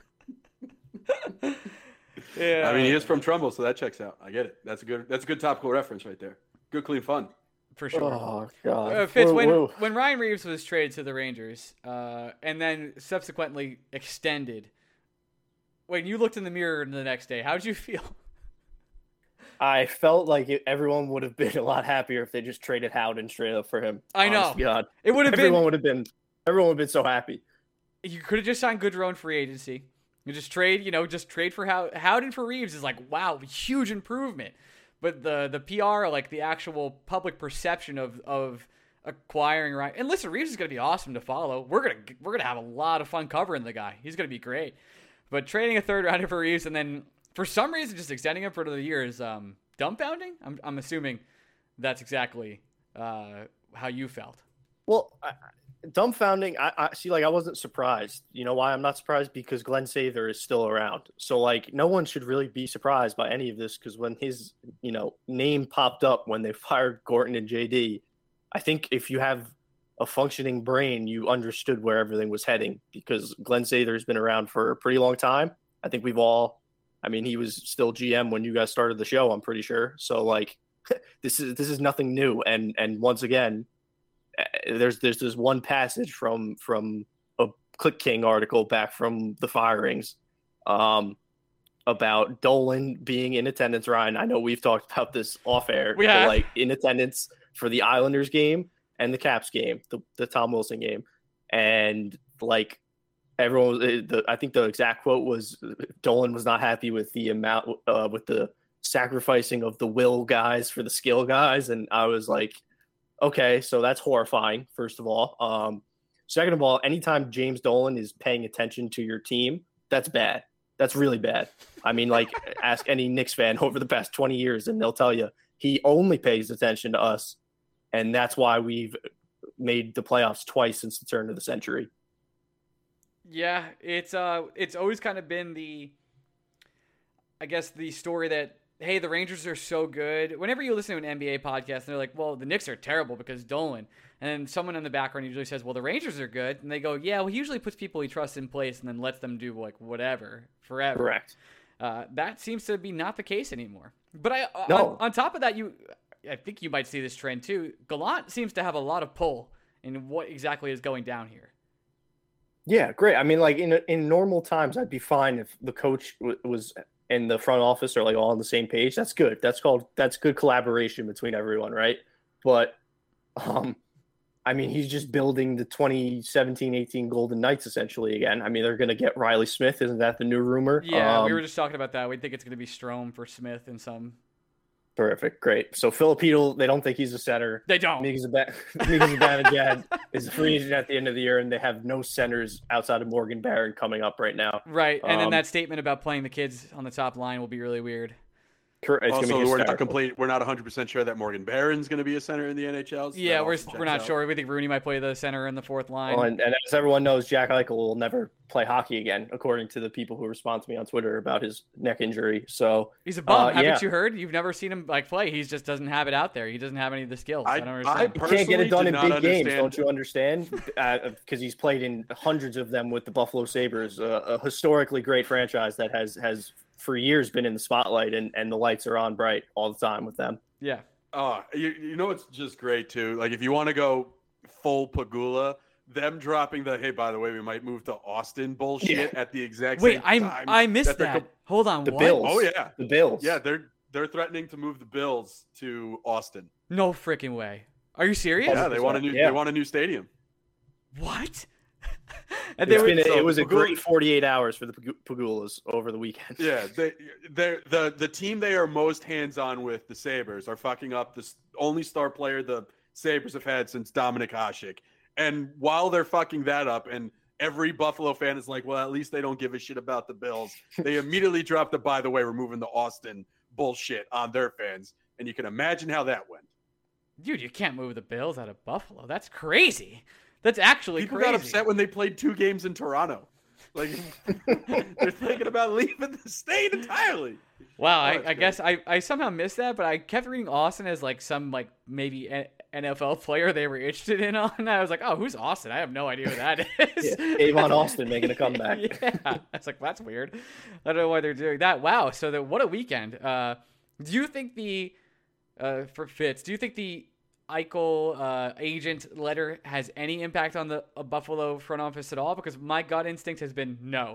Yeah, I mean, he is from Trumbull, so that checks out. I get it. That's a good topical reference right there. Good, clean fun. For sure. Oh God. Fitz, when Ryan Reeves was traded to the Rangers, and then subsequently extended, when you looked in the mirror the next day, how did you feel? I felt like everyone would have been a lot happier if they just traded Howden straight up for him. I know. God, it would have been. Everyone would have been so happy. You could have just signed Goodrow in free agency. You just trade for Howden for Reeves is like, wow, huge improvement. But the PR, like the actual public perception of acquiring Ryan, and listen, Reeves is gonna be awesome to follow. We're gonna have a lot of fun covering the guy. He's gonna be great. But trading a third rounder for Reeves and then for some reason just extending him for another year is dumbfounding. I'm assuming that's exactly how you felt. Well, dumbfounding. I see. Like, I wasn't surprised. You know why I'm not surprised? Because Glenn Sather is still around. So like, no one should really be surprised by any of this. Because when his name popped up when they fired Gorton and JD, I think if you have a functioning brain, you understood where everything was heading. Because Glenn Sather has been around for a pretty long time. I think we've all. I mean, he was still GM when you guys started the show. I'm pretty sure. So like, this is nothing new. And once again. There's this one passage from a Click King article back from the firings about Dolan being in attendance. Ryan, I know we've talked about this off air. Yeah. Like in attendance for the Islanders game and the Caps game, the Tom Wilson game, and like everyone, I think the exact quote was Dolan was not happy with the amount with the sacrificing of the will guys for the skill guys, and I was like. Okay, so that's horrifying, first of all. Second of all, anytime James Dolan is paying attention to your team, that's bad. That's really bad. I mean, like, ask any Knicks fan over the past 20 years, and they'll tell you he only pays attention to us, and that's why we've made the playoffs twice since the turn of the century. Yeah, it's always kind of been the story that, hey, the Rangers are so good. Whenever you listen to an NBA podcast, and they're like, well, the Knicks are terrible because Dolan. And then someone in the background usually says, well, the Rangers are good. And they go, yeah, well, he usually puts people he trusts in place and then lets them do, like, whatever, forever. Correct. That seems to be not the case anymore. But No. on top of that, I think you might see this trend too. Gallant seems to have a lot of pull in what exactly is going down here. Yeah, great. I mean, like, in normal times, I'd be fine if the coach was – and the front office are like all on the same page. That's good. That's good collaboration between everyone, right? But I mean, he's just building the 2017-18 Golden Knights essentially again. I mean, they're going to get Riley Smith. Isn't that the new rumor? Yeah, we were just talking about that. We think it's going to be Strome for Smith and some. Terrific. Great. So Filipino, they don't think he's a center. They don't. Miguel Zibanejad is a free agent at the end of the year, and they have no centers outside of Morgan Barron coming up right now. Right. And then that statement about playing the kids on the top line will be really weird. It's also, gonna be we're not complete. We're not 100% sure that Morgan Barron's going to be a center in the NHL. So yeah, we're not sure. We think Rooney might play the center in the fourth line. Well, and as everyone knows, Jack Eichel will never play hockey again, according to the people who respond to me on Twitter about his neck injury. So he's a bum. Haven't you heard? You've never seen him play. He just doesn't have it out there. He doesn't have any of the skills. I don't understand. He can't get it done in big games. Don't you understand? Because he's played in hundreds of them with the Buffalo Sabres, a historically great franchise that has for years been in the spotlight, and the lights are on bright all the time with them. Yeah. Oh, you know it's just great too. Like if you want to go full Pagula, them dropping the hey, by the way, we might move to Austin bullshit at the exact same time. I missed that. Hold on, The what? Bills. Oh yeah, The Bills. yeah. They're threatening to move the Bills to Austin. No freaking way. Are you serious? Yeah, they want a new. Yeah. They want a new stadium. What? And they It was a Pagula- great 48 hours for the Pagulas over the weekend. Yeah, the team they are most hands-on with, the Sabres, are fucking up the only star player the Sabres have had since Dominic Hasek. And while they're fucking that up, and every Buffalo fan is like, well, at least they don't give a shit about the Bills, they immediately dropped the, by the way, we're moving to Austin bullshit on their fans. And you can imagine how that went. Dude, you can't move the Bills out of Buffalo. That's crazy. That's actually People crazy. got upset when they played 2 games in Toronto. Like, they're thinking about leaving the state entirely. Wow, Oh, I guess I somehow missed that, but I kept reading Austin as like some like maybe NFL player they were interested in on. I was like, oh, who's Austin? I have no idea who that is. Yeah, Avon Austin making a comeback. Yeah, I was like, that's weird. I don't know why they're doing that. Wow, so what a weekend. Do you think for Fitz, do you think the Eichel agent letter has any impact on the Buffalo front office at all? Because my gut instinct has been no.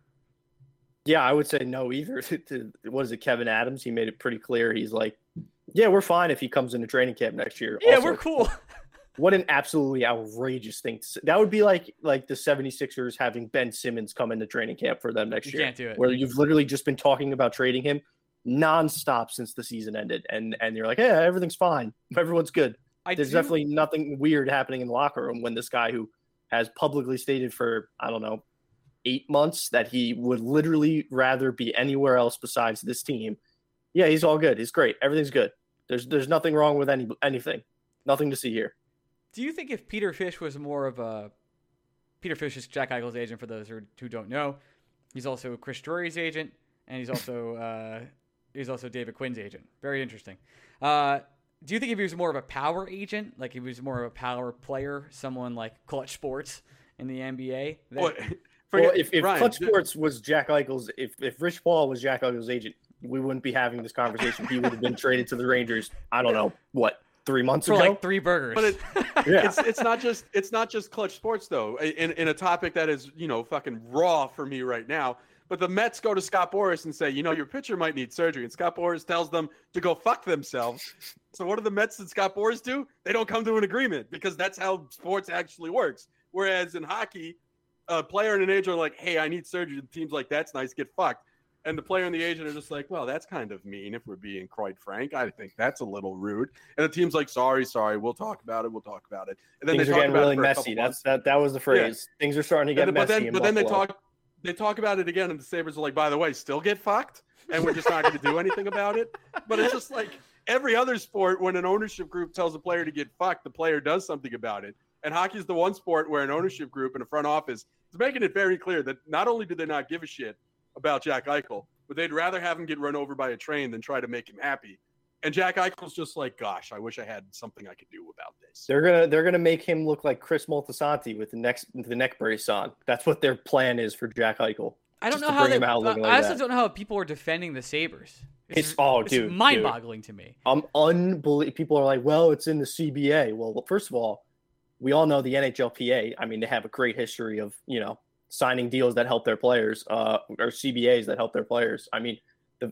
Yeah, I would say no either. What is it, Kevin Adams? He made it pretty clear. He's like, yeah, we're fine if he comes into training camp next year. Yeah, Also, we're cool. What an absolutely outrageous thing to say. That would be like the 76ers having Ben Simmons come into training camp for them next You year. can't do it. Where you've literally just been talking about trading him nonstop since the season ended. And you're like, yeah, everything's fine. Everyone's good. There's definitely nothing weird happening in the locker room when this guy who has publicly stated for, I don't know, 8 months that he would literally rather be anywhere else besides this team. Yeah, he's all good. He's great. Everything's good. There's nothing wrong with anything. Nothing to see here. Do you think if Peter Fish was more of a Peter Fish is Jack Eichel's agent, for those who don't know. He's also Chris Drury's agent, and he's also David Quinn's agent. Very interesting. Do you think if he was more of a power agent, like he was more of a power player, someone like Clutch Sports in the NBA? Well, if Ryan, Clutch Sports was Jack Eichel's, if Rich Paul was Jack Eichel's agent, we wouldn't be having this conversation. He would have been traded to the Rangers. I don't know what, 3 months for ago. like 3 burgers. But it's not just Clutch Sports though. In a topic that is fucking raw for me right now. But the Mets go to Scott Boras and say, your pitcher might need surgery, and Scott Boras tells them to go fuck themselves. So what do the Mets and Scott Boras do? They don't come to an agreement because that's how sports actually works. Whereas in hockey, a player and an agent are like, hey, I need surgery. The team's like, that's nice, get fucked. And the player and the agent are just like, well, that's kind of mean if we're being quite frank. I think that's a little rude. And the team's like, sorry, we'll talk about it. And then Things are getting really messy. That was the phrase. Yeah. Things are starting to get messy. But then they talk about it again, and the Sabres are like, by the way, still get fucked, and we're just not going to do anything about it. But it's just like every other sport, when an ownership group tells a player to get fucked, the player does something about it. And hockey is the one sport where an ownership group and a front office is making it very clear that not only do they not give a shit about Jack Eichel, but they'd rather have him get run over by a train than try to make him happy. And Jack Eichel's just like, gosh, I wish I had something I could do about this. They're gonna make him look like Chris Moltisanti with the neck brace on. That's what their plan is for Jack Eichel. I don't know how I also don't know how people are defending the Sabres. It's mind-boggling to me. Unbelievable. People are like, well, it's in the CBA. Well, first of all, we all know the NHLPA. I mean, they have a great history of signing deals that help their players, or CBAs that help their players. I mean. Do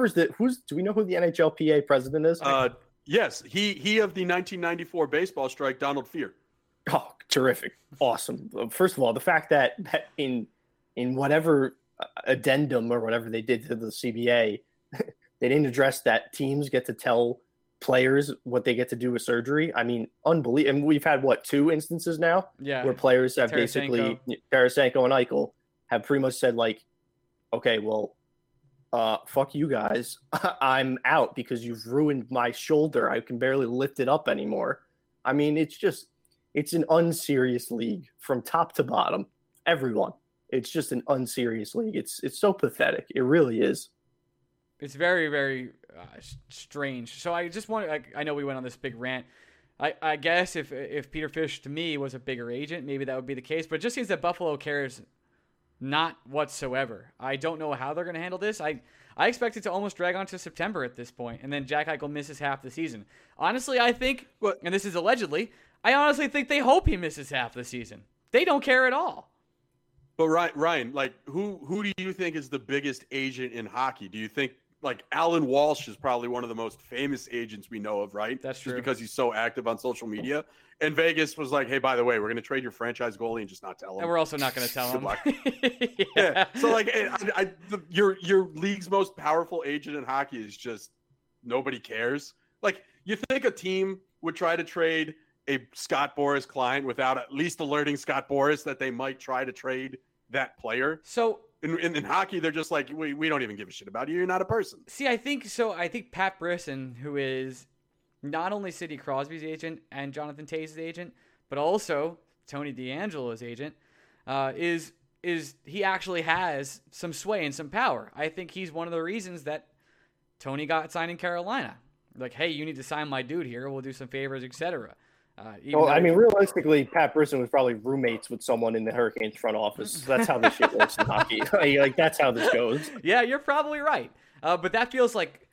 we know who the NHLPA president is? Yes, he of the 1994 baseball strike, Donald Fear. Oh, terrific. Awesome. First of all, the fact that in whatever addendum or whatever they did to the CBA, they didn't address that teams get to tell players what they get to do with surgery. I mean, unbelievable. And we've had 2 instances now where players have basically Tarasenko and Eichel have pretty much said like, okay, well, fuck you guys. I'm out because you've ruined my shoulder. I can barely lift it up anymore. I mean, it's an unserious league from top to bottom. Everyone. It's just an unserious league. It's so pathetic. It really is. It's very, very strange. So I just want to, I know we went on this big rant. I guess if Peter Fish to me was a bigger agent, maybe that would be the case. But it just seems that Buffalo cares not whatsoever. I don't know how they're going to handle this. I I expect it to almost drag on to September at this point, and then Jack Eichel misses half the season. Honestly, I think, and this is allegedly, I honestly think they hope he misses half the season. They don't care at all. But Ryan, like, who do you think is the biggest agent in hockey? Do you think, like, Alan Walsh is probably one of the most famous agents we know of, right? That's true. Just because he's so active on social media. And Vegas was like, hey, by the way, we're going to trade your franchise goalie and just not tell him. And we're also not going to tell him. Yeah. So, like, your league's most powerful agent in hockey is just nobody cares. Like, you think a team would try to trade a Scott Boras client without at least alerting Scott Boras that they might try to trade that player? So in hockey, they're just like, we don't even give a shit about you. You're not a person. See, I think Pat Brisson, who is not only Sidney Crosby's agent and Jonathan Toews' agent, but also Tony DeAngelo's agent, is he actually has some sway and some power. I think he's one of the reasons that Tony got signed in Carolina. Like, hey, you need to sign my dude here. We'll do some favors, etc. I mean, realistically, Pat Brisson was probably roommates with someone in the Hurricanes front office. That's how this shit works in hockey. Like, that's how this goes. Yeah, you're probably right. But that feels like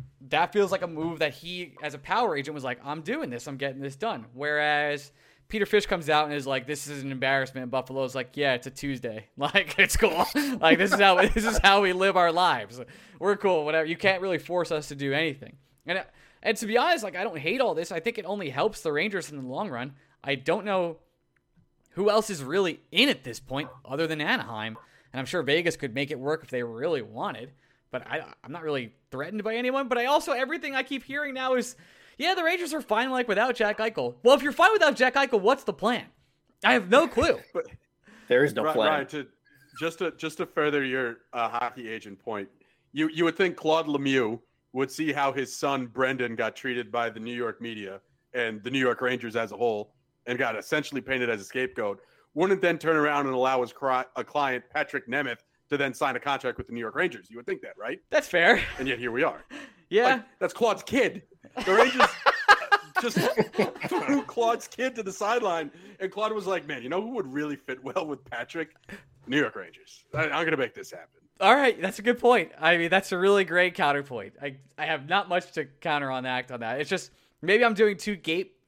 a move that he, as a power agent, was like, I'm doing this. I'm getting this done. Whereas Peter Fish comes out and is like, this is an embarrassment. Buffalo's like, yeah, it's a Tuesday. Like, it's cool. Like, this is how we live our lives. We're cool. Whatever. You can't really force us to do anything. And to be honest, like, I don't hate all this. I think it only helps the Rangers in the long run. I don't know who else is really in at this point other than Anaheim. And I'm sure Vegas could make it work if they really wanted. But I'm not really threatened by anyone. But everything I keep hearing now is, yeah, the Rangers are fine, like, without Jack Eichel. Well, if you're fine without Jack Eichel, what's the plan? I have no clue. But there is no plan. Ryan, just to further your hockey agent point, you would think Claude Lemieux would see how his son Brendan got treated by the New York media and the New York Rangers as a whole and got essentially painted as a scapegoat, wouldn't then turn around and allow his client, Patrick Nemeth, to then sign a contract with the New York Rangers. You would think that, right? That's fair. And yet here we are. Yeah. Like, that's Claude's kid. The Rangers just threw Claude's kid to the sideline, and Claude was like, man, you know who would really fit well with Patrick? New York Rangers. I'm going to make this happen. All right, that's a good point. I mean, that's a really great counterpoint. I have not much to counter on that. It's just maybe I'm doing too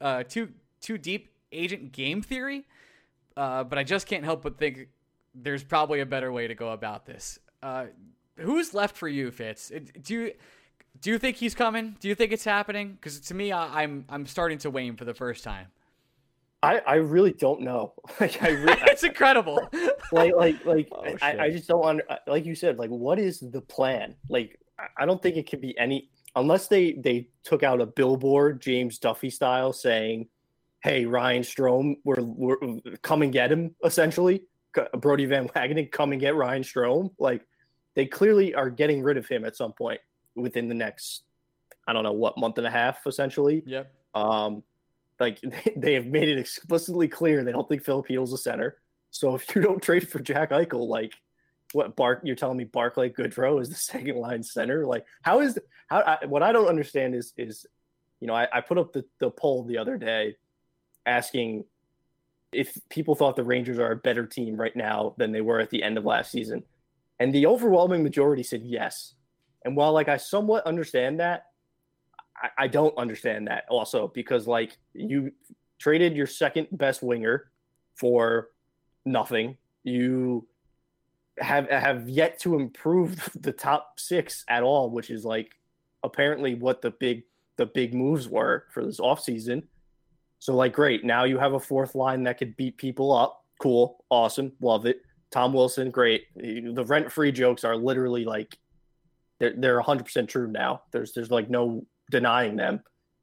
deep agent game theory, but I just can't help but think there's probably a better way to go about this. Who's left for you, Fitz? Do you think he's coming? Do you think it's happening? Because to me, I'm starting to wane for the first time. I really don't know. It's incredible. I just don't like you said, like, what is the plan? Like, I don't think it could be any, unless they took out a billboard, James Duffy style, saying, hey, Ryan Strome, we're come and get him, essentially. Brody Van Wagenen, come and get Ryan Strome. Like, they clearly are getting rid of him at some point within the next, I don't know what, month and a half, essentially. Yep. Like, they have made it explicitly clear they don't think Filipino's a center. So if you don't trade for Jack Eichel, like, you're telling me Barclay Goodrow is the second line center? Like, what I don't understand is you know, I put up the poll the other day asking if people thought the Rangers are a better team right now than they were at the end of last season. And the overwhelming majority said yes. And while, like, I somewhat understand that, I don't understand that also, because, like, you traded your second best winger for nothing. You have yet to improve the top six at all, which is, like, apparently what the big moves were for this offseason. So, like, great. Now you have a fourth line that could beat people up. Cool. Awesome. Love it. Tom Wilson, great. The rent-free jokes are literally, like, they're 100% true now. There's like no denying them.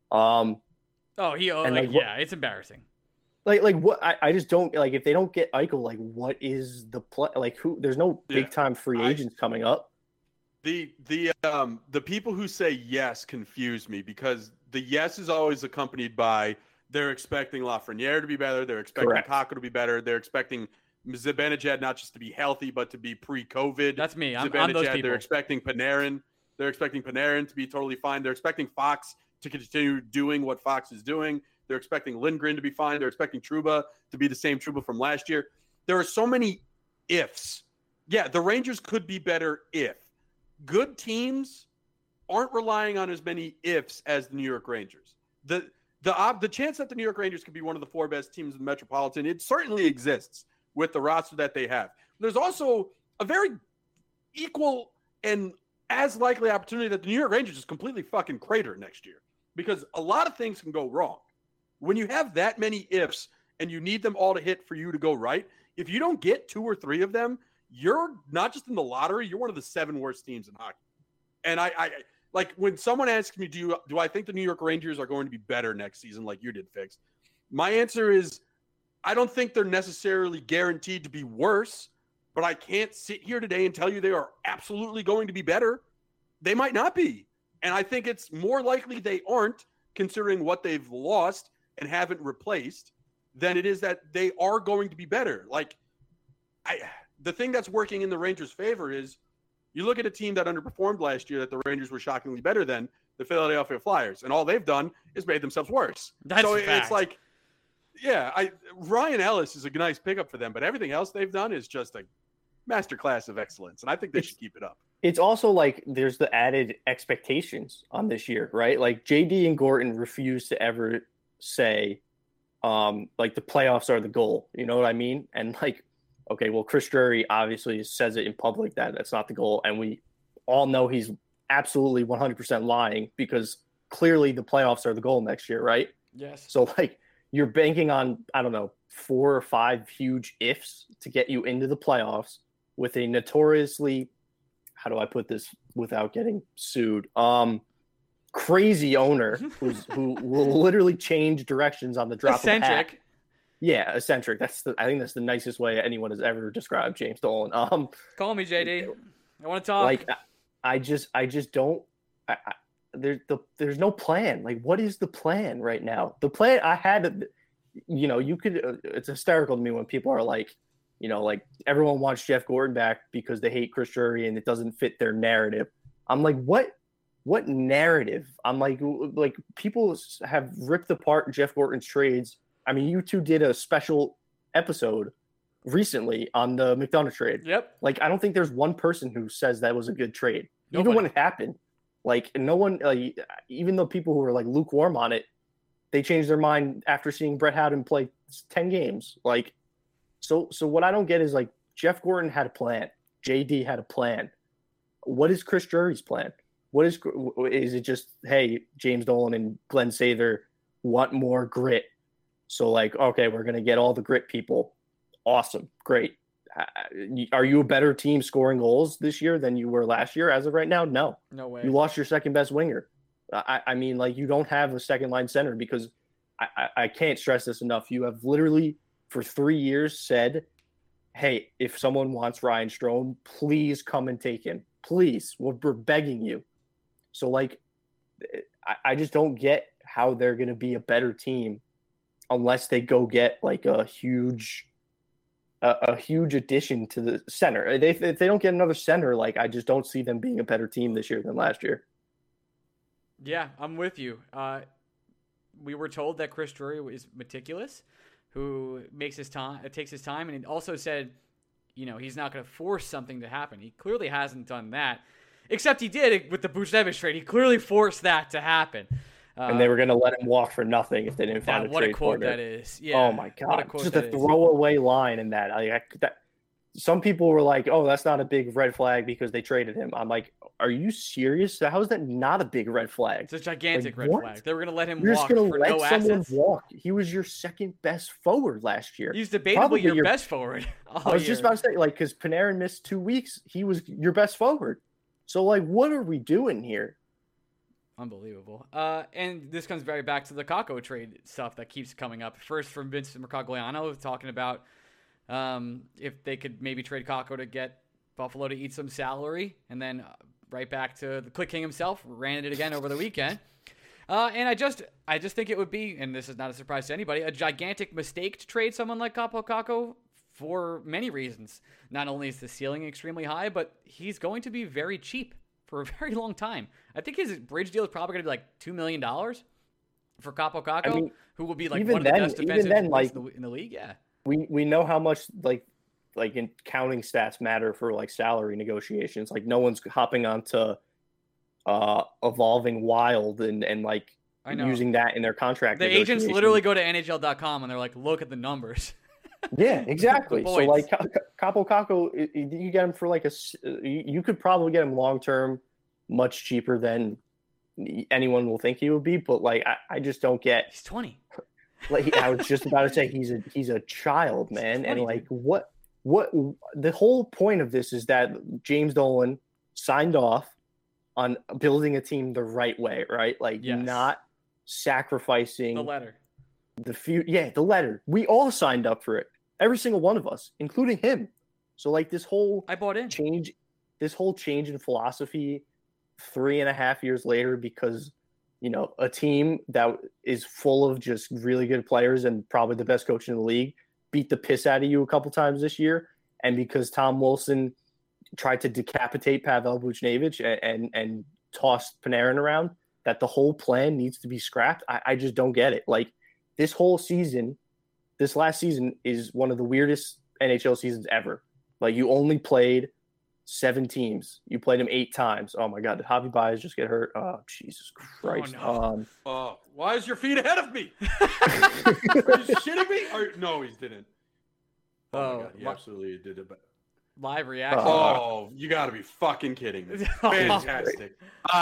It's embarrassing. Like what I just don't like, if they don't get Eichel, like, what is the play? Like, who? There's no big time free agents coming up. The people who say yes confuse me, because the yes is always accompanied by they're expecting Lafreniere to be better, they're expecting Kako to be better, they're expecting Zibanejad not just to be healthy but to be pre-COVID. That's me. I'm Zibanejad, those people. They're expecting Panarin. They're expecting Panarin to be totally fine. They're expecting Fox to continue doing what Fox is doing. They're expecting Lindgren to be fine. They're expecting Trouba to be the same Trouba from last year. There are so many ifs. Yeah, the Rangers could be better if. good teams aren't relying on as many ifs as the New York Rangers. The chance that the New York Rangers could be one of the 4 best teams in the Metropolitan, it certainly exists with the roster that they have. There's also a very equal and as likely opportunity that the New York Rangers just completely fucking crater next year, because a lot of things can go wrong. When you have that many ifs and you need them all to hit for you to go right, if you don't get 2 or 3 of them, you're not just in the lottery, you're one of the 7 worst teams in hockey. And I like, when someone asks me, do I think the New York Rangers are going to be better next season like you did, Fix? My answer is I don't think they're necessarily guaranteed to be worse, but I can't sit here today and tell you they are absolutely going to be better. They might not be. And I think it's more likely they aren't, considering what they've lost and haven't replaced, than it is that they are going to be better. Like, the thing that's working in the Rangers' favor is you look at a team that underperformed last year that the Rangers were shockingly better than, the Philadelphia Flyers, and all they've done is made themselves worse. That's so a fact. It's like, yeah, Ryan Ellis is a nice pickup for them, but everything else they've done is just a masterclass of excellence, and I think they should keep it up. It's also like there's the added expectations on this year, right? Like JD and Gorton refuse to ever say, like the playoffs are the goal. You know what I mean? And like, okay, well, Chris Drury obviously says it in public that that's not the goal, and we all know he's absolutely 100% lying, because clearly the playoffs are the goal next year, right? Yes. So like you're banking on, I don't know, 4 or 5 huge ifs to get you into the playoffs with a notoriously, how do I put this without getting sued? Crazy owner who will literally change directions on the drop of a hat. Eccentric. Yeah, eccentric. I think that's the nicest way anyone has ever described James Dolan. Call me, JD. I want to talk. Like, I just don't. There's no plan. Like, what is the plan right now? The plan I had, you could. It's hysterical to me when people are like, like everyone wants Jeff Gorton back because they hate Chris Drury and it doesn't fit their narrative. I'm like, what narrative? I'm like people have ripped apart Jeff Gorton's trades. I mean, you two did a special episode recently on the McDonough trade. Yep. Like, I don't think there's one person who says that was a good trade. Nobody. Even when it happened. Like, no one, like, even though people who were like lukewarm on it, they changed their mind after seeing Brett Howden play 10 games. Like, so what I don't get is, like, Jeff Gorton had a plan. JD had a plan. What is Chris Drury's plan? Is it just, hey, James Dolan and Glenn Sather want more grit? So, like, okay, we're going to get all the grit people. Awesome. Great. Are you a better team scoring goals this year than you were last year as of right now? No. No way. You lost your second best winger. I mean, like, you don't have a second line center because I can't stress this enough. You have literally for 3 years said, hey, if someone wants Ryan Strome, please come and take him. Please. We're begging you. So, like, I just don't get how they're going to be a better team unless they go get, like, a huge addition to the center. If they don't get another center, like, I just don't see them being a better team this year than last year. Yeah, I'm with you. We were told that Chris Drury is meticulous, who takes his time, and he also said, he's not going to force something to happen. He clearly hasn't done that, except he did it with the Buchnevich trade. He clearly forced that to happen. And they were going to let him walk for nothing if they didn't find a trade. What a quote partner. that is! Yeah. Oh my god! What a quote just that a is. throwaway line in that. Some people were like, "Oh, that's not a big red flag because they traded him." I'm like, "Are you serious? How is that not a big red flag? It's a gigantic Like, red what? flag. They were going to let him You're walk just going for to let no someone assets. walk. He was your second best forward last year. He's debatably Probably your your- best forward. I was just about to say, like, because Panarin missed 2 weeks, he was your best forward. So, like, what are we doing here? Unbelievable. And this comes very back to the Kakko trade stuff that keeps coming up. First from Vince Mercogliano talking about if they could maybe trade Kakko to get Buffalo to eat some salary, and then right back to the Click King himself, ran it again over the weekend. And I just think it would be, and this is not a surprise to anybody, a gigantic mistake to trade someone like Kaapo Kakko for many reasons. Not only is the ceiling extremely high, but he's going to be very cheap for a very long time. I think his bridge deal is probably going to be like $2 million for Kaapo Kakko, I mean, who will be like even one of the then- best even defensive then, players like, in the league. Yeah. We know how much, like, like in counting stats matter for like salary negotiations. Like no one's hopping onto Evolving Wild and like I know. using that in their contract. The agents literally go to NHL.com and they're like, look at the numbers. Yeah, exactly. So points. like Capo Caco, you get him for like you could probably get him long term, much cheaper than anyone will think he would be. But like I just don't get. He's 20. Like I was just about to say, he's a child, man, 20, and like what the whole point of this is that James Dolan signed off on building a team the right way, right? Like Yes. not sacrificing The letter. the letter. We all signed up for it. Every single one of us, including him. So like this whole I bought in. change in philosophy 3.5 years later because a team that is full of just really good players and probably the best coach in the league beat the piss out of you a couple times this year, and because Tom Wilson tried to decapitate Pavel Buchnevich and tossed Panarin around, that the whole plan needs to be scrapped. I just don't get it. Like this last season is one of the weirdest NHL seasons ever. Like you only played 7 teams. You played them 8 times. Oh my God, did Javi Baez just get hurt? Oh Jesus Christ! Oh, no. Why is your feet ahead of me? Are you shitting me? No, he didn't. Oh my God, he absolutely did it. But Live reaction. you got to be fucking kidding me! Fantastic.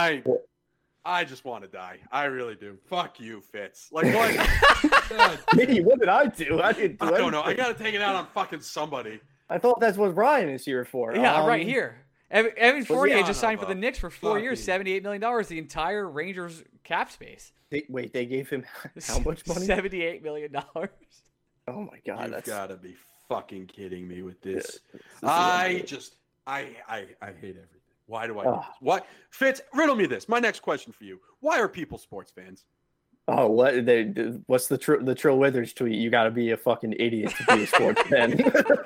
I just want to die. I really do. Fuck you, Fitz. Like what? Me? What did I do? I didn't do I don't know. anything. I got to take it out on fucking somebody. I thought that's what Ryan is here for. Yeah, right here. Evan Fournier yeah, just signed for the Knicks for 4 years, fucking- $78 million, the entire Rangers cap space. They gave him how much money? $78 million. Oh my God, You've that's got to be fucking kidding me with this. This is I unbelievable. hate everything. Why do I do this? What? Fitz, riddle me this. My next question for you. Why are people sports fans? Oh, what's the Trill Withers tweet? You got to be a fucking idiot to be a sports fan.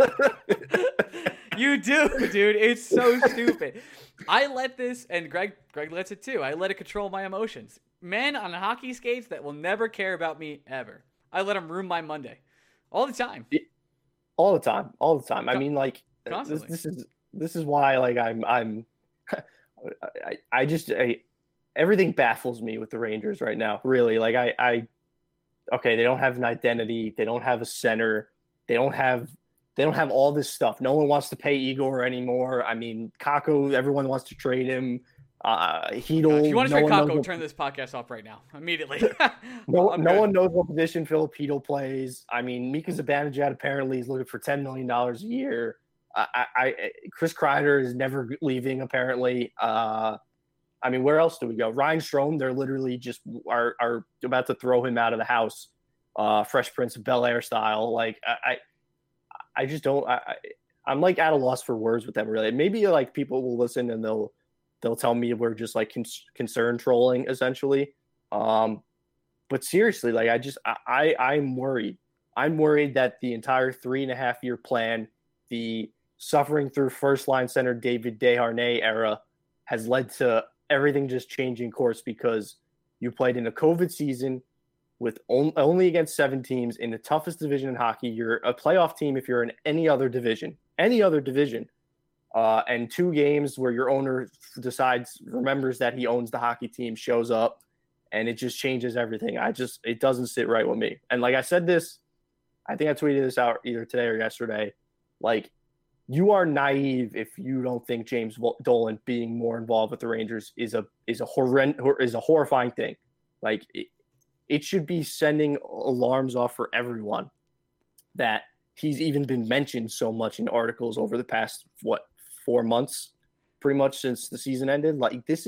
You do, dude. It's so stupid. I let this, and Greg lets it too. I let it control my emotions. Men on hockey skates that will never care about me ever. I let them ruin my Monday, all the time. all the time. I mean, like Constantly. this is why like everything baffles me with the Rangers right now. Really, like okay, they don't have an identity. They don't have a center. They don't have all this stuff. No one wants to pay Igor anymore. I mean, Kakko, everyone wants to trade him. Hedl. If you want to no trade one knows Kakko, turn this podcast off right now, immediately. no one knows what position Philip Hedl plays. I mean, Mika Zibanejad apparently is looking for $10 million a year. Chris Kreider is never leaving apparently. I mean, where else do we go? Ryan Strome, they're literally just are about to throw him out of the house, Fresh Prince of Bel-Air style. Like I just don't. I'm like at a loss for words with them. Really, maybe like people will listen and they'll tell me we're just like concern trolling essentially. But seriously, like I'm worried. I'm worried that the entire 3.5 year plan, the suffering through first line center David Desharnais era, has led to everything just changing course because you played in a COVID season with only against 7 teams in the toughest division in hockey. You're a playoff team if you're in any other division, and 2 games where your owner remembers that he owns the hockey team, shows up, and it just changes everything. It doesn't sit right with me. And like I said this, I think I tweeted this out either today or yesterday, like, you are naive if you don't think James Dolan being more involved with the Rangers is a horrifying thing. Like it should be sending alarms off for everyone that he's even been mentioned so much in articles over the past 4 months, pretty much since the season ended. Like this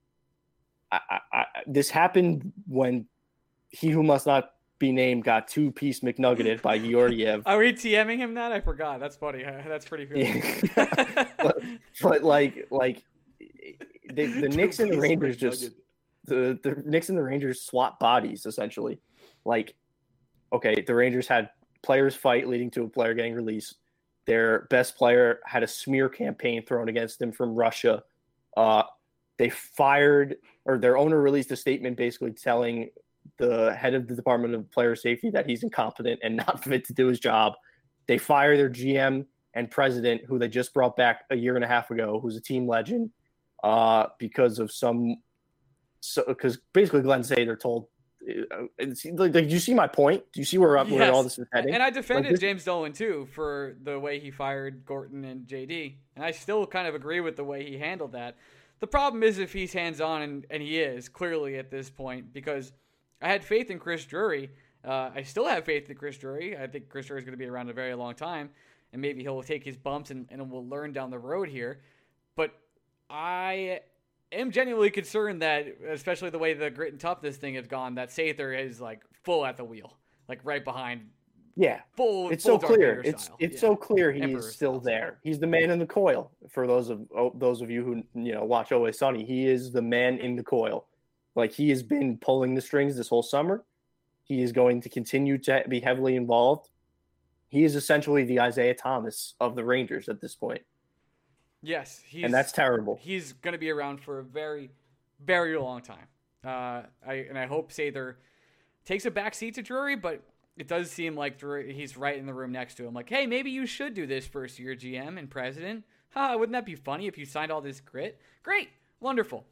happened when he who must not be named got 2-piece McNuggeted by Georgiev. Are we TMing him that? I forgot. That's funny. That's pretty cool. Yeah. but like the Knicks and the Rangers just the Knicks and the Rangers swap bodies essentially. Like, okay, the Rangers had players fight leading to a player getting released. Their best player had a smear campaign thrown against him from Russia. They fired, or their owner released a statement basically telling the head of the Department of Player Safety that he's incompetent and not fit to do his job. They fire their GM and President, who they just brought back a year and a half ago, who's a team legend, because basically Glenn Sather told. Do you see my point? Do you see where all this is heading? And I defended James Dolan too for the way he fired Gorton and JD, and I still kind of agree with the way he handled that. The problem is if he's hands-on, and he is clearly at this point, because I had faith in Chris Drury. I still have faith in Chris Drury. I think Chris Drury is going to be around a very long time, and maybe he'll take his bumps and we'll learn down the road here. But I am genuinely concerned that, especially the way the grit and toughness thing has gone, that Sather is like full at the wheel, like right behind. Yeah, it's so clear. It's so clear he's still there. He's the man in the coil. For those of you who watch Always Sunny, he is the man in the coil. Like, he has been pulling the strings this whole summer. He is going to continue to be heavily involved. He is essentially the Isaiah Thomas of the Rangers at this point. Yes, and that's terrible. He's going to be around for a very, very long time. I hope Sather takes a back seat to Drury, but it does seem like he's right in the room next to him. Like, hey, maybe you should do this first year GM and president. Wouldn't that be funny if you signed all this grit? Great. Wonderful.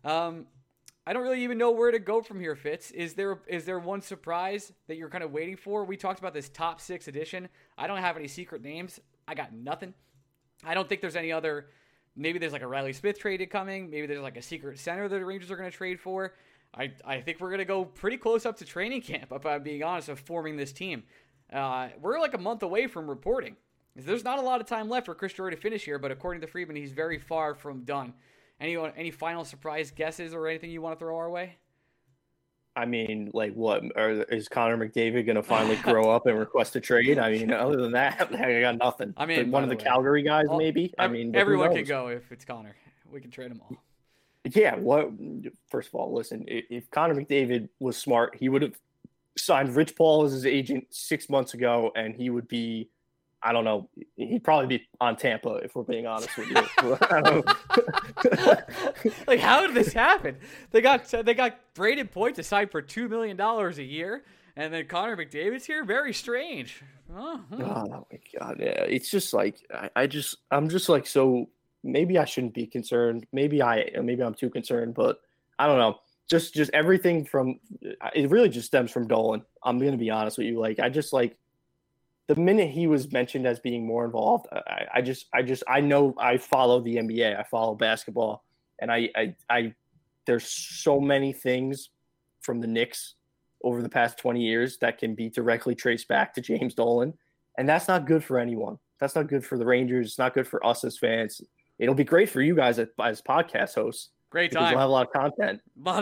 I don't really even know where to go from here, Fitz. Is there one surprise that you're kind of waiting for? We talked about this top 6 edition. I don't have any secret names. I got nothing. I don't think there's any other. Maybe there's like a Riley Smith trade coming. Maybe there's like a secret center that the Rangers are going to trade for. I think we're going to go pretty close up to training camp, if I'm being honest, of forming this team. We're like a month away from reporting. There's not a lot of time left for Chris Drury to finish here, but according to Friedman, he's very far from done. Any final surprise guesses or anything you want to throw our way? I mean, like, what? Is Connor McDavid going to finally grow up and request a trade? I mean, other than that, I got nothing. I mean, one of the Calgary guys, maybe. I mean, everyone can go if it's Connor. We can trade them all. Yeah. First of all, listen. If Connor McDavid was smart, he would have signed Rich Paul as his agent 6 months ago, and he would be. I don't know. He'd probably be on Tampa, if we're being honest with you. Like, how did this happen? They got Braden Point to sign for $2 million a year, and then Connor McDavid's here. Very strange. Oh my God! Yeah, it's just like I'm just like, so maybe I shouldn't be concerned. Maybe I'm too concerned, but I don't know. Just everything from it really just stems from Dolan. I'm gonna be honest with you. Like, I just like. The minute he was mentioned as being more involved, I know I follow the NBA, I follow basketball, and I there's so many things from the Knicks over the past 20 years that can be directly traced back to James Dolan, and that's not good for anyone. That's not good for the Rangers. It's not good for us as fans. It'll be great for you guys as podcast hosts. Great time. You'll have a lot of content.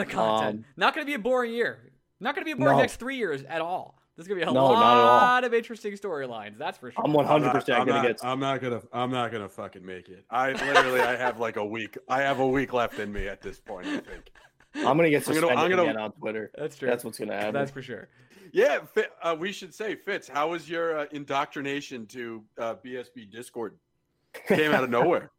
Not going to be a boring year. Not going to be a boring next 3 years at all. There's gonna be a lot of interesting storylines. That's for sure. I'm 100% gonna get. I'm not gonna fucking make it. I have like a week. I have a week left in me at this point. I think I'm gonna get suspended again on Twitter. That's true. That's what's gonna happen. That's for sure. Yeah, we should say, Fitz, how was your indoctrination to BSB Discord? Came out of nowhere.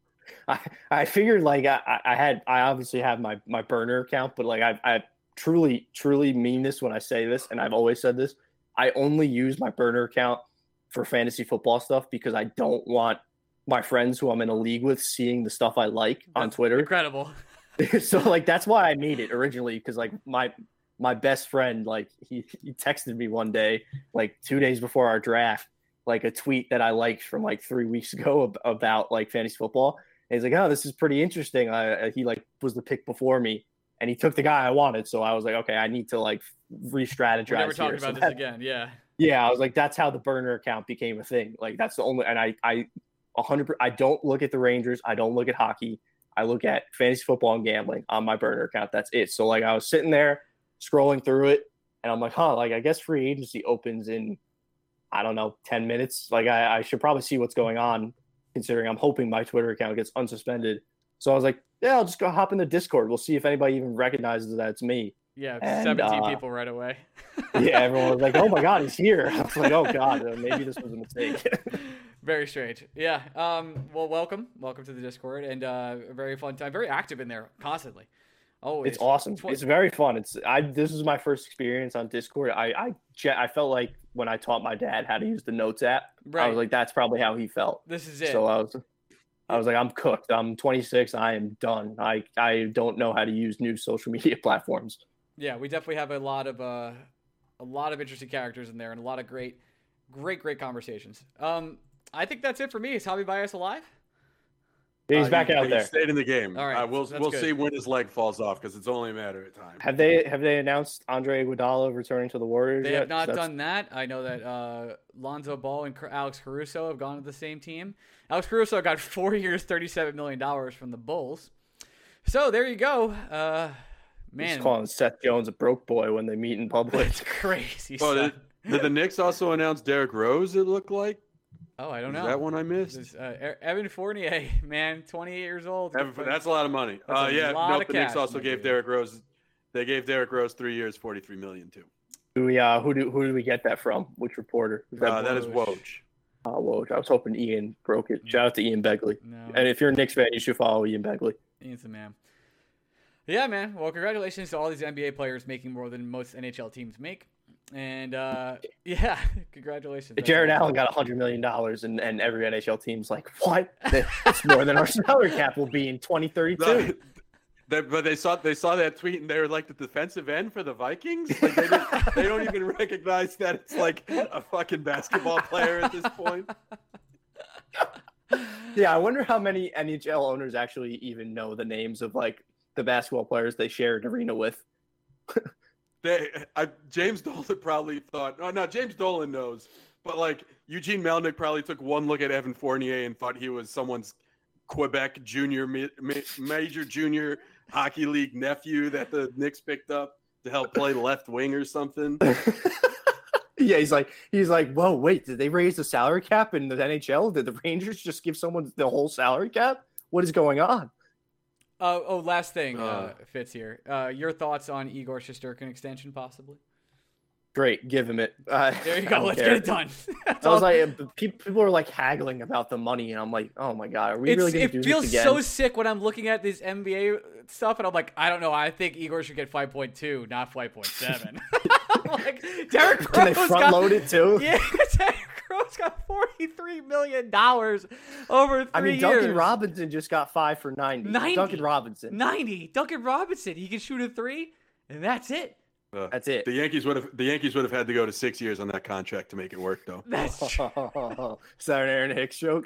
I figured like I obviously have my burner account, but like I truly mean this when I say this, and I've always said this. I only use my burner account for fantasy football stuff because I don't want my friends who I'm in a league with seeing the stuff I like on Twitter. Incredible. So like that's why I made it originally, because like my best friend, like he texted me one day, like 2 days before our draft, like a tweet that I liked from like 3 weeks ago about like fantasy football. And he's like, oh, this is pretty interesting. He like was the pick before me. And he took the guy I wanted, so I was like, okay, I need to like re-strategize. We're never talking about this again, yeah. Yeah, I was like, that's how the burner account became a thing. Like that's the only, and I 100%. I don't look at the Rangers. I don't look at hockey. I look at fantasy football and gambling on my burner account. That's it. So like I was sitting there scrolling through it, and I'm like, like I guess free agency opens in, I don't know, 10 minutes. Like I should probably see what's going on, considering I'm hoping my Twitter account gets unsuspended. So I was like, yeah, I'll just go hop in the Discord. We'll see if anybody even recognizes that it's me. Yeah, and, 17 people right away. Yeah, everyone was like, oh my God, he's here. I was like, oh God, maybe this was a mistake. Very strange. Yeah. Well, welcome to the Discord, and a very fun time. Very active in there constantly. Oh, it's awesome. It's very fun. This is my first experience on Discord. I felt like when I taught my dad how to use the Notes app. Right. I was like, that's probably how he felt. This is it. So I was like, I'm cooked. I'm 26. I am done. I don't know how to use new social media platforms. Yeah, we definitely have a lot of interesting characters in there and a lot of great conversations. I think that's it for me. Is Javi Baez alive? He's back out He there. stayed in the game. All right, we'll that's good. see when his leg falls off because it's only a matter of time. Have they announced Andre Iguodala returning to the Warriors They yet? have not done that. I know that Lonzo Ball and Alex Caruso have gone to the same team. Alex Caruso got 4 years, $37 million from the Bulls. So there you go. Man, He's calling Seth Jones a broke boy when they meet in public. it's crazy. Oh, son. did the Knicks also announce Derrick Rose? It looked like. Oh, I don't know. Is that one I missed? This, Evan Fournier, man, 28 years old. That's a lot of money. That's a Yeah, lot no, of the Knicks cash, also my gave dude. Derrick Rose. They gave Derrick Rose 3 years, $43 million too. Who do we get that from? Which reporter? That is Woj. Woj. Woj. I was hoping Ian broke it. Shout out to Ian Begley. No, And if you're a Knicks fan, you should follow Ian Begley. Ian's the man. Yeah, man. Well, congratulations to all these NBA players making more than most NHL teams make. And yeah, congratulations. Jared Allen got $100 million, and every NHL team's like, what? That's more than our salary cap will be in 2032. But they saw that tweet and they were like the defensive end for the Vikings. Like they don't even recognize that it's like a fucking basketball player at this point. Yeah, I wonder how many NHL owners actually even know the names of like the basketball players they share an arena with. James Dolan probably thought. No, James Dolan knows. But like Eugene Melnick probably took one look at Evan Fournier and thought he was someone's Quebec junior, major junior hockey league nephew that the Knicks picked up to help play left wing or something. Yeah, he's like, whoa, wait, did they raise the salary cap in the NHL? Did the Rangers just give someone the whole salary cap? What is going on? Last thing, Fitz here. Your thoughts on Igor Shesterkin extension, possibly? Great, give him it. There you go. Let's get it done. I was like, people are like haggling about the money, and I'm like, oh my god, are we really going to do this again? It feels so sick when I'm looking at this NBA stuff, and I'm like, I don't know. I think Igor should get 5.2, not 5.7. Like Derrick Rose Can they front load it too? Yeah, Derrick Rose got $43 million over 3 years. I mean, Duncan Robinson just got 5 for 90. 90. Duncan Robinson. 90. Duncan Robinson. He can shoot a 3, and that's it. That's it. The Yankees would have had to go to 6 years on that contract to make it work, though. That's true. Is that an Aaron Hicks joke?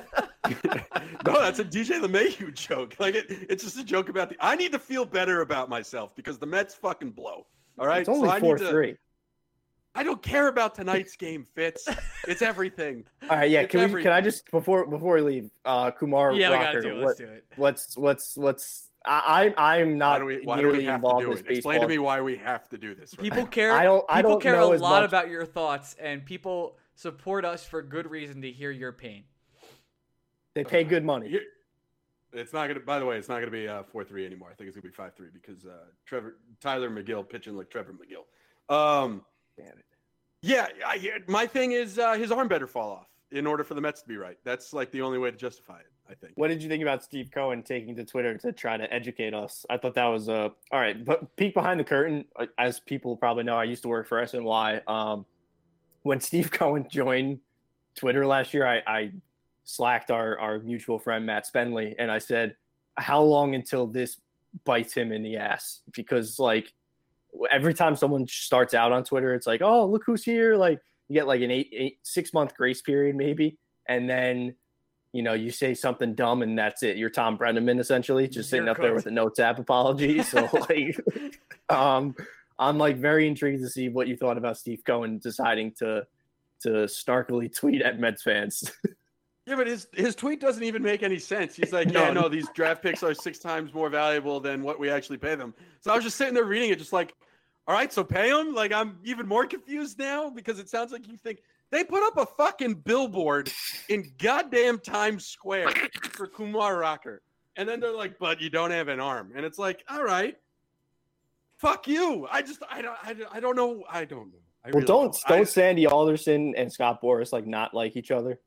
No, that's a DJ LeMahieu joke. Like it's just a joke about I need to feel better about myself because the Mets fucking blow. All right, It's only 4-3. I don't care about tonight's game, Fitz. It's everything. All right, yeah. It's Can everything. I just before we leave, Kumar Yeah, we gotta Rocker, do it. Let's do it. Let's. I'm not Why do we nearly have to involved do in it? this Explain to baseball. me why we have to do this. Right? People care. I don't People care know a as lot much. about your thoughts, and people support us for good reason to hear your pain. They pay good money. It's not gonna. By the way, it's not gonna be 4-3 anymore. I think it's gonna be 5-3 because Tyler McGill pitching like Trevor McGill. Damn it. Yeah, my thing is his arm better fall off in order for the Mets to be right. That's like the only way to justify it, I think. What did you think about Steve Cohen taking to Twitter to try to educate us? I thought that was all right. But peek behind the curtain, as people probably know, I used to work for SNY. When Steve Cohen joined Twitter last year, I slacked our mutual friend Matt Spenley, and I said, "How long until this bites him in the ass?" Because like every time someone starts out on Twitter, it's like, "Oh, look who's here!" Like you get like an 6 month grace period maybe, and then you say something dumb and that's it. You're Tom Brenneman essentially, just sitting You're up there with a Notes app apology. So like, I'm like very intrigued to see what you thought about Steve Cohen deciding to snarkily tweet at Mets fans. Yeah, but his tweet doesn't even make any sense. He's like, no, these draft picks are 6 times more valuable than what we actually pay them. So I was just sitting there reading it, just like, all right, so pay them? Like, I'm even more confused now because it sounds like you think they put up a fucking billboard in goddamn Times Square for Kumar Rocker. And then they're like, but you don't have an arm. And it's like, all right, fuck you. I don't know. I really Don't Sandy Alderson and Scott Boras like not like each other?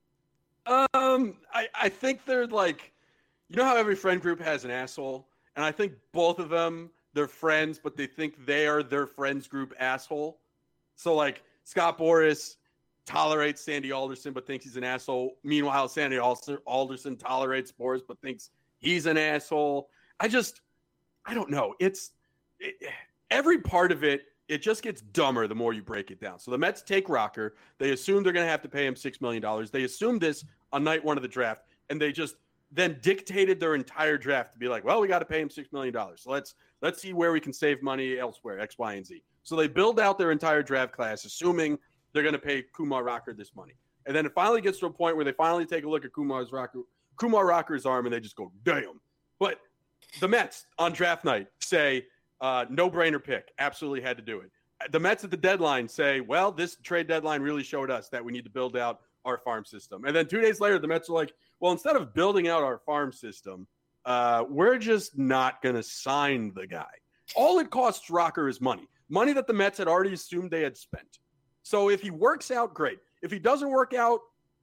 I think they're like, how every friend group has an asshole, and I think both of them, they're friends, but they think they are their friends group asshole. So like Scott Boras tolerates Sandy Alderson but thinks he's an asshole. Meanwhile, Sandy Alderson tolerates Boras but thinks he's an asshole. I don't know. Every part of it, it just gets dumber the more you break it down. So the Mets take Rocker. They assume they're going to have to pay him $6 million. They assumed this on night one of the draft, and they just then dictated their entire draft to be like, well, we got to pay him $6 million. So let's see where we can save money elsewhere, X, Y, and Z. So they build out their entire draft class, assuming they're going to pay Kumar Rocker this money. And then it finally gets to a point where they finally take a look at Kumar Rocker's arm, and they just go, damn. But the Mets on draft night say, no-brainer pick. Absolutely had to do it. The Mets at the deadline say, well, this trade deadline really showed us that we need to build out our farm system. And then 2 days later, the Mets are like, well, instead of building out our farm system, we're just not going to sign the guy. All it costs Rocker is money that the Mets had already assumed they had spent. So if he works out, great. If he doesn't work out,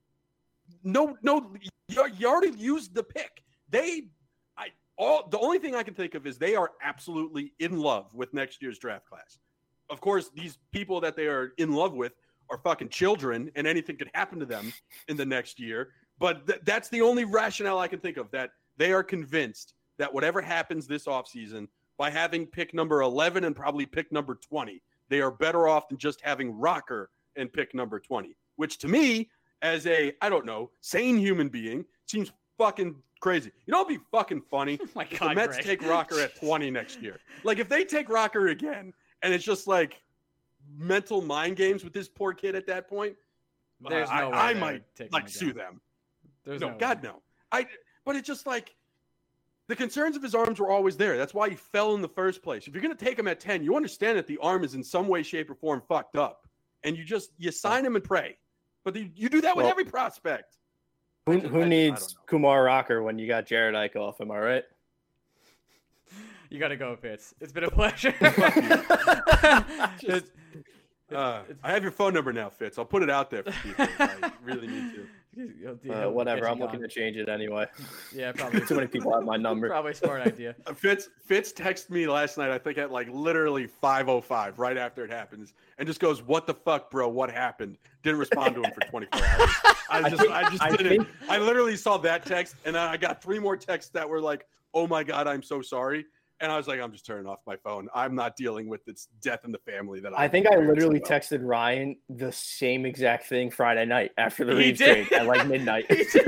no, you already used the pick. The only thing I can think of is they are absolutely in love with next year's draft class. Of course, these people that they are in love with are fucking children, and anything could happen to them in the next year. But that's the only rationale I can think of, that they are convinced that whatever happens this offseason, by having pick number 11 and probably pick number 20, they are better off than just having Rocker and pick number 20, which to me, as a, I don't know, sane human being, seems fucking crazy. You know what'd be fucking funny? Oh my if God, the Mets Greg. take Rocker at 20 next year. Like, if they take Rocker again, and it's just like mental mind games with this poor kid at that point, There's no way I they might would take him like again. sue them. There's No, way. God, no. But it's just like the concerns of his arms were always there. That's why he fell in the first place. If you're going to take him at 10, you understand that the arm is in some way, shape, or form fucked up, and you sign him and pray. But you do that with Well, every prospect. Who I needs don't know. Kumar Rocker when you got Jared Eichhoff? Am I right? You got to go, Fitz. It's been a pleasure. I have your phone number now, Fitz. I'll put it out there for people if I really need to. Whatever. I'm looking to change it anyway. Yeah, probably. Too many people have my number. Probably a smart idea. Fitz texted me last night, I think at like literally 5:05, right after it happens, and just goes, "What the fuck, bro? What happened?" Didn't respond to him for 24 hours. I literally saw that text, and then I got 3 more texts that were like, "Oh my God, I'm so sorry." And I was like, I'm just turning off my phone. I'm not dealing with this death in the family that I think I literally texted Ryan the same exact thing Friday night after the He Reeves did. trade at like midnight.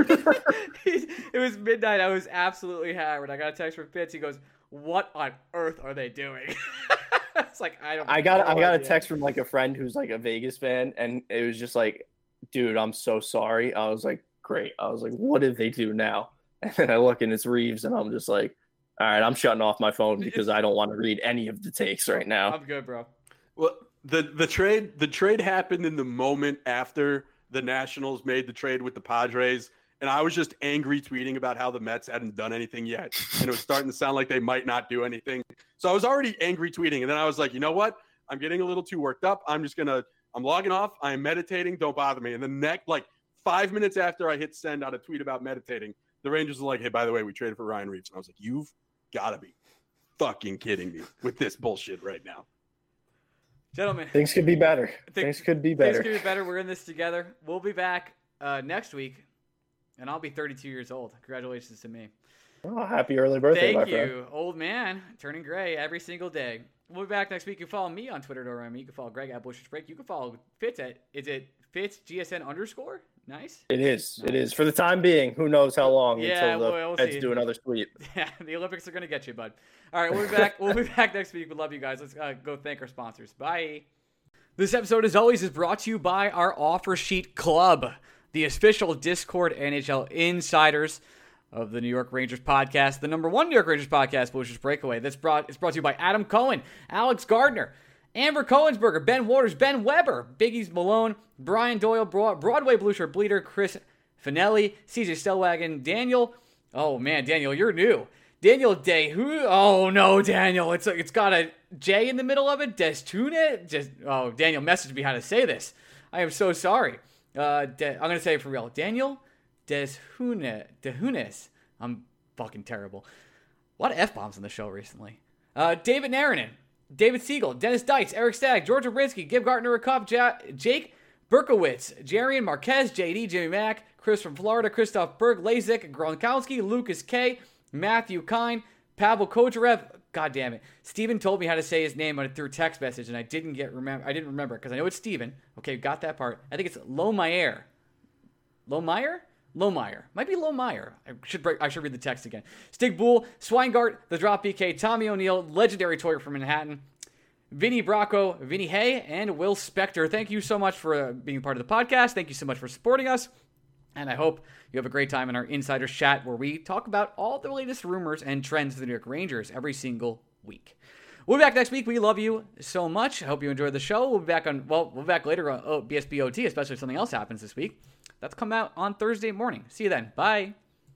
It was midnight. I was absolutely hammered. I got a text from Fitz. He goes, "What on earth are they doing?" It's like I got a idea. text from like a friend who's like a Vegas fan, and it was just like, "Dude, I'm so sorry." I was like, "Great." I was like, "What did they do now?" And then I look and it's Reeves, and I'm just like, all right, I'm shutting off my phone because I don't want to read any of the takes right now. I'm good, bro. Well, the trade happened in the moment after the Nationals made the trade with the Padres, and I was just angry tweeting about how the Mets hadn't done anything yet, and it was starting to sound like they might not do anything. So I was already angry tweeting, and then I was like, you know what? I'm getting a little too worked up. I'm logging off. I'm meditating. Don't bother me. And then 5 minutes after I hit send on a tweet about meditating, the Rangers were like, hey, by the way, we traded for Ryan Reeves. And I was like, you've gotta be fucking kidding me with this bullshit right now. Gentlemen, Things could be better. Things could be better. Things could be better. We're in this together. We'll be back next week, and I'll be 32 years old. Congratulations to me. Oh, happy early birthday, my Thank friend. you, old man, turning gray every single day. We'll be back next week. You can follow me on Twitter, You can follow Greg at Bushers Break. You can follow Fitz at, is it Fitz GSN _? Nice. It is. It is. For the time being, who knows how long Yeah, until the we'll Mets see. do another sweep. Yeah, the Olympics are gonna get you, bud. All right, we'll be back. We'll be back next week. We love you guys. Let's go thank our sponsors. Bye. This episode, as always, is brought to you by our Offer Sheet Club, the official Discord NHL insiders of the New York Rangers podcast, the number 1 New York Rangers podcast, Bushers Breakaway. It's brought to you by Adam Cohen, Alex Gardner, Amber Cohensberger, Ben Waters, Ben Weber, Biggies Malone, Brian Doyle, Broadway Blue Shirt Bleeder, Chris Finelli, CJ Stellwagen, Daniel. Oh man, Daniel, you're new. Daniel Day, oh no, Daniel, it's got a J in the middle of it. Destune, Daniel messaged me how to say this. I am so sorry. I'm gonna say it for real. Daniel Dehunes. I'm fucking terrible. A lot of F-bombs on the show recently. David Naranen, David Siegel, Dennis Dice, Eric Stagg, George Obrinsky, Gib Gartner, a Cup, Jake Berkowitz, Jarian Marquez, JD, Jimmy Mack, Chris from Florida, Christoph Berg, Lazik, Gronkowski, Lucas K, Matthew Kine, Pavel Kocharev. God damn it. Steven told me how to say his name through text message, and I didn't remember because I know it's Steven. Okay, got that part. I think it's Lohmeyer. Lohmeyer. Might be Lohmeyer. I should read the text again. Stig Bull, Swingart, The Drop BK, Tommy O'Neill, Legendary Toyer from Manhattan, Vinny Bracco, Vinny Hay, and Will Spector. Thank you so much for being part of the podcast. Thank you so much for supporting us. And I hope you have a great time in our Insiders Chat where we talk about all the latest rumors and trends of the New York Rangers every single week. We'll be back next week. We love you so much. I hope you enjoyed the show. We'll be back later on BSBOT, especially if something else happens this week. That's come out on Thursday morning. See you then. Bye.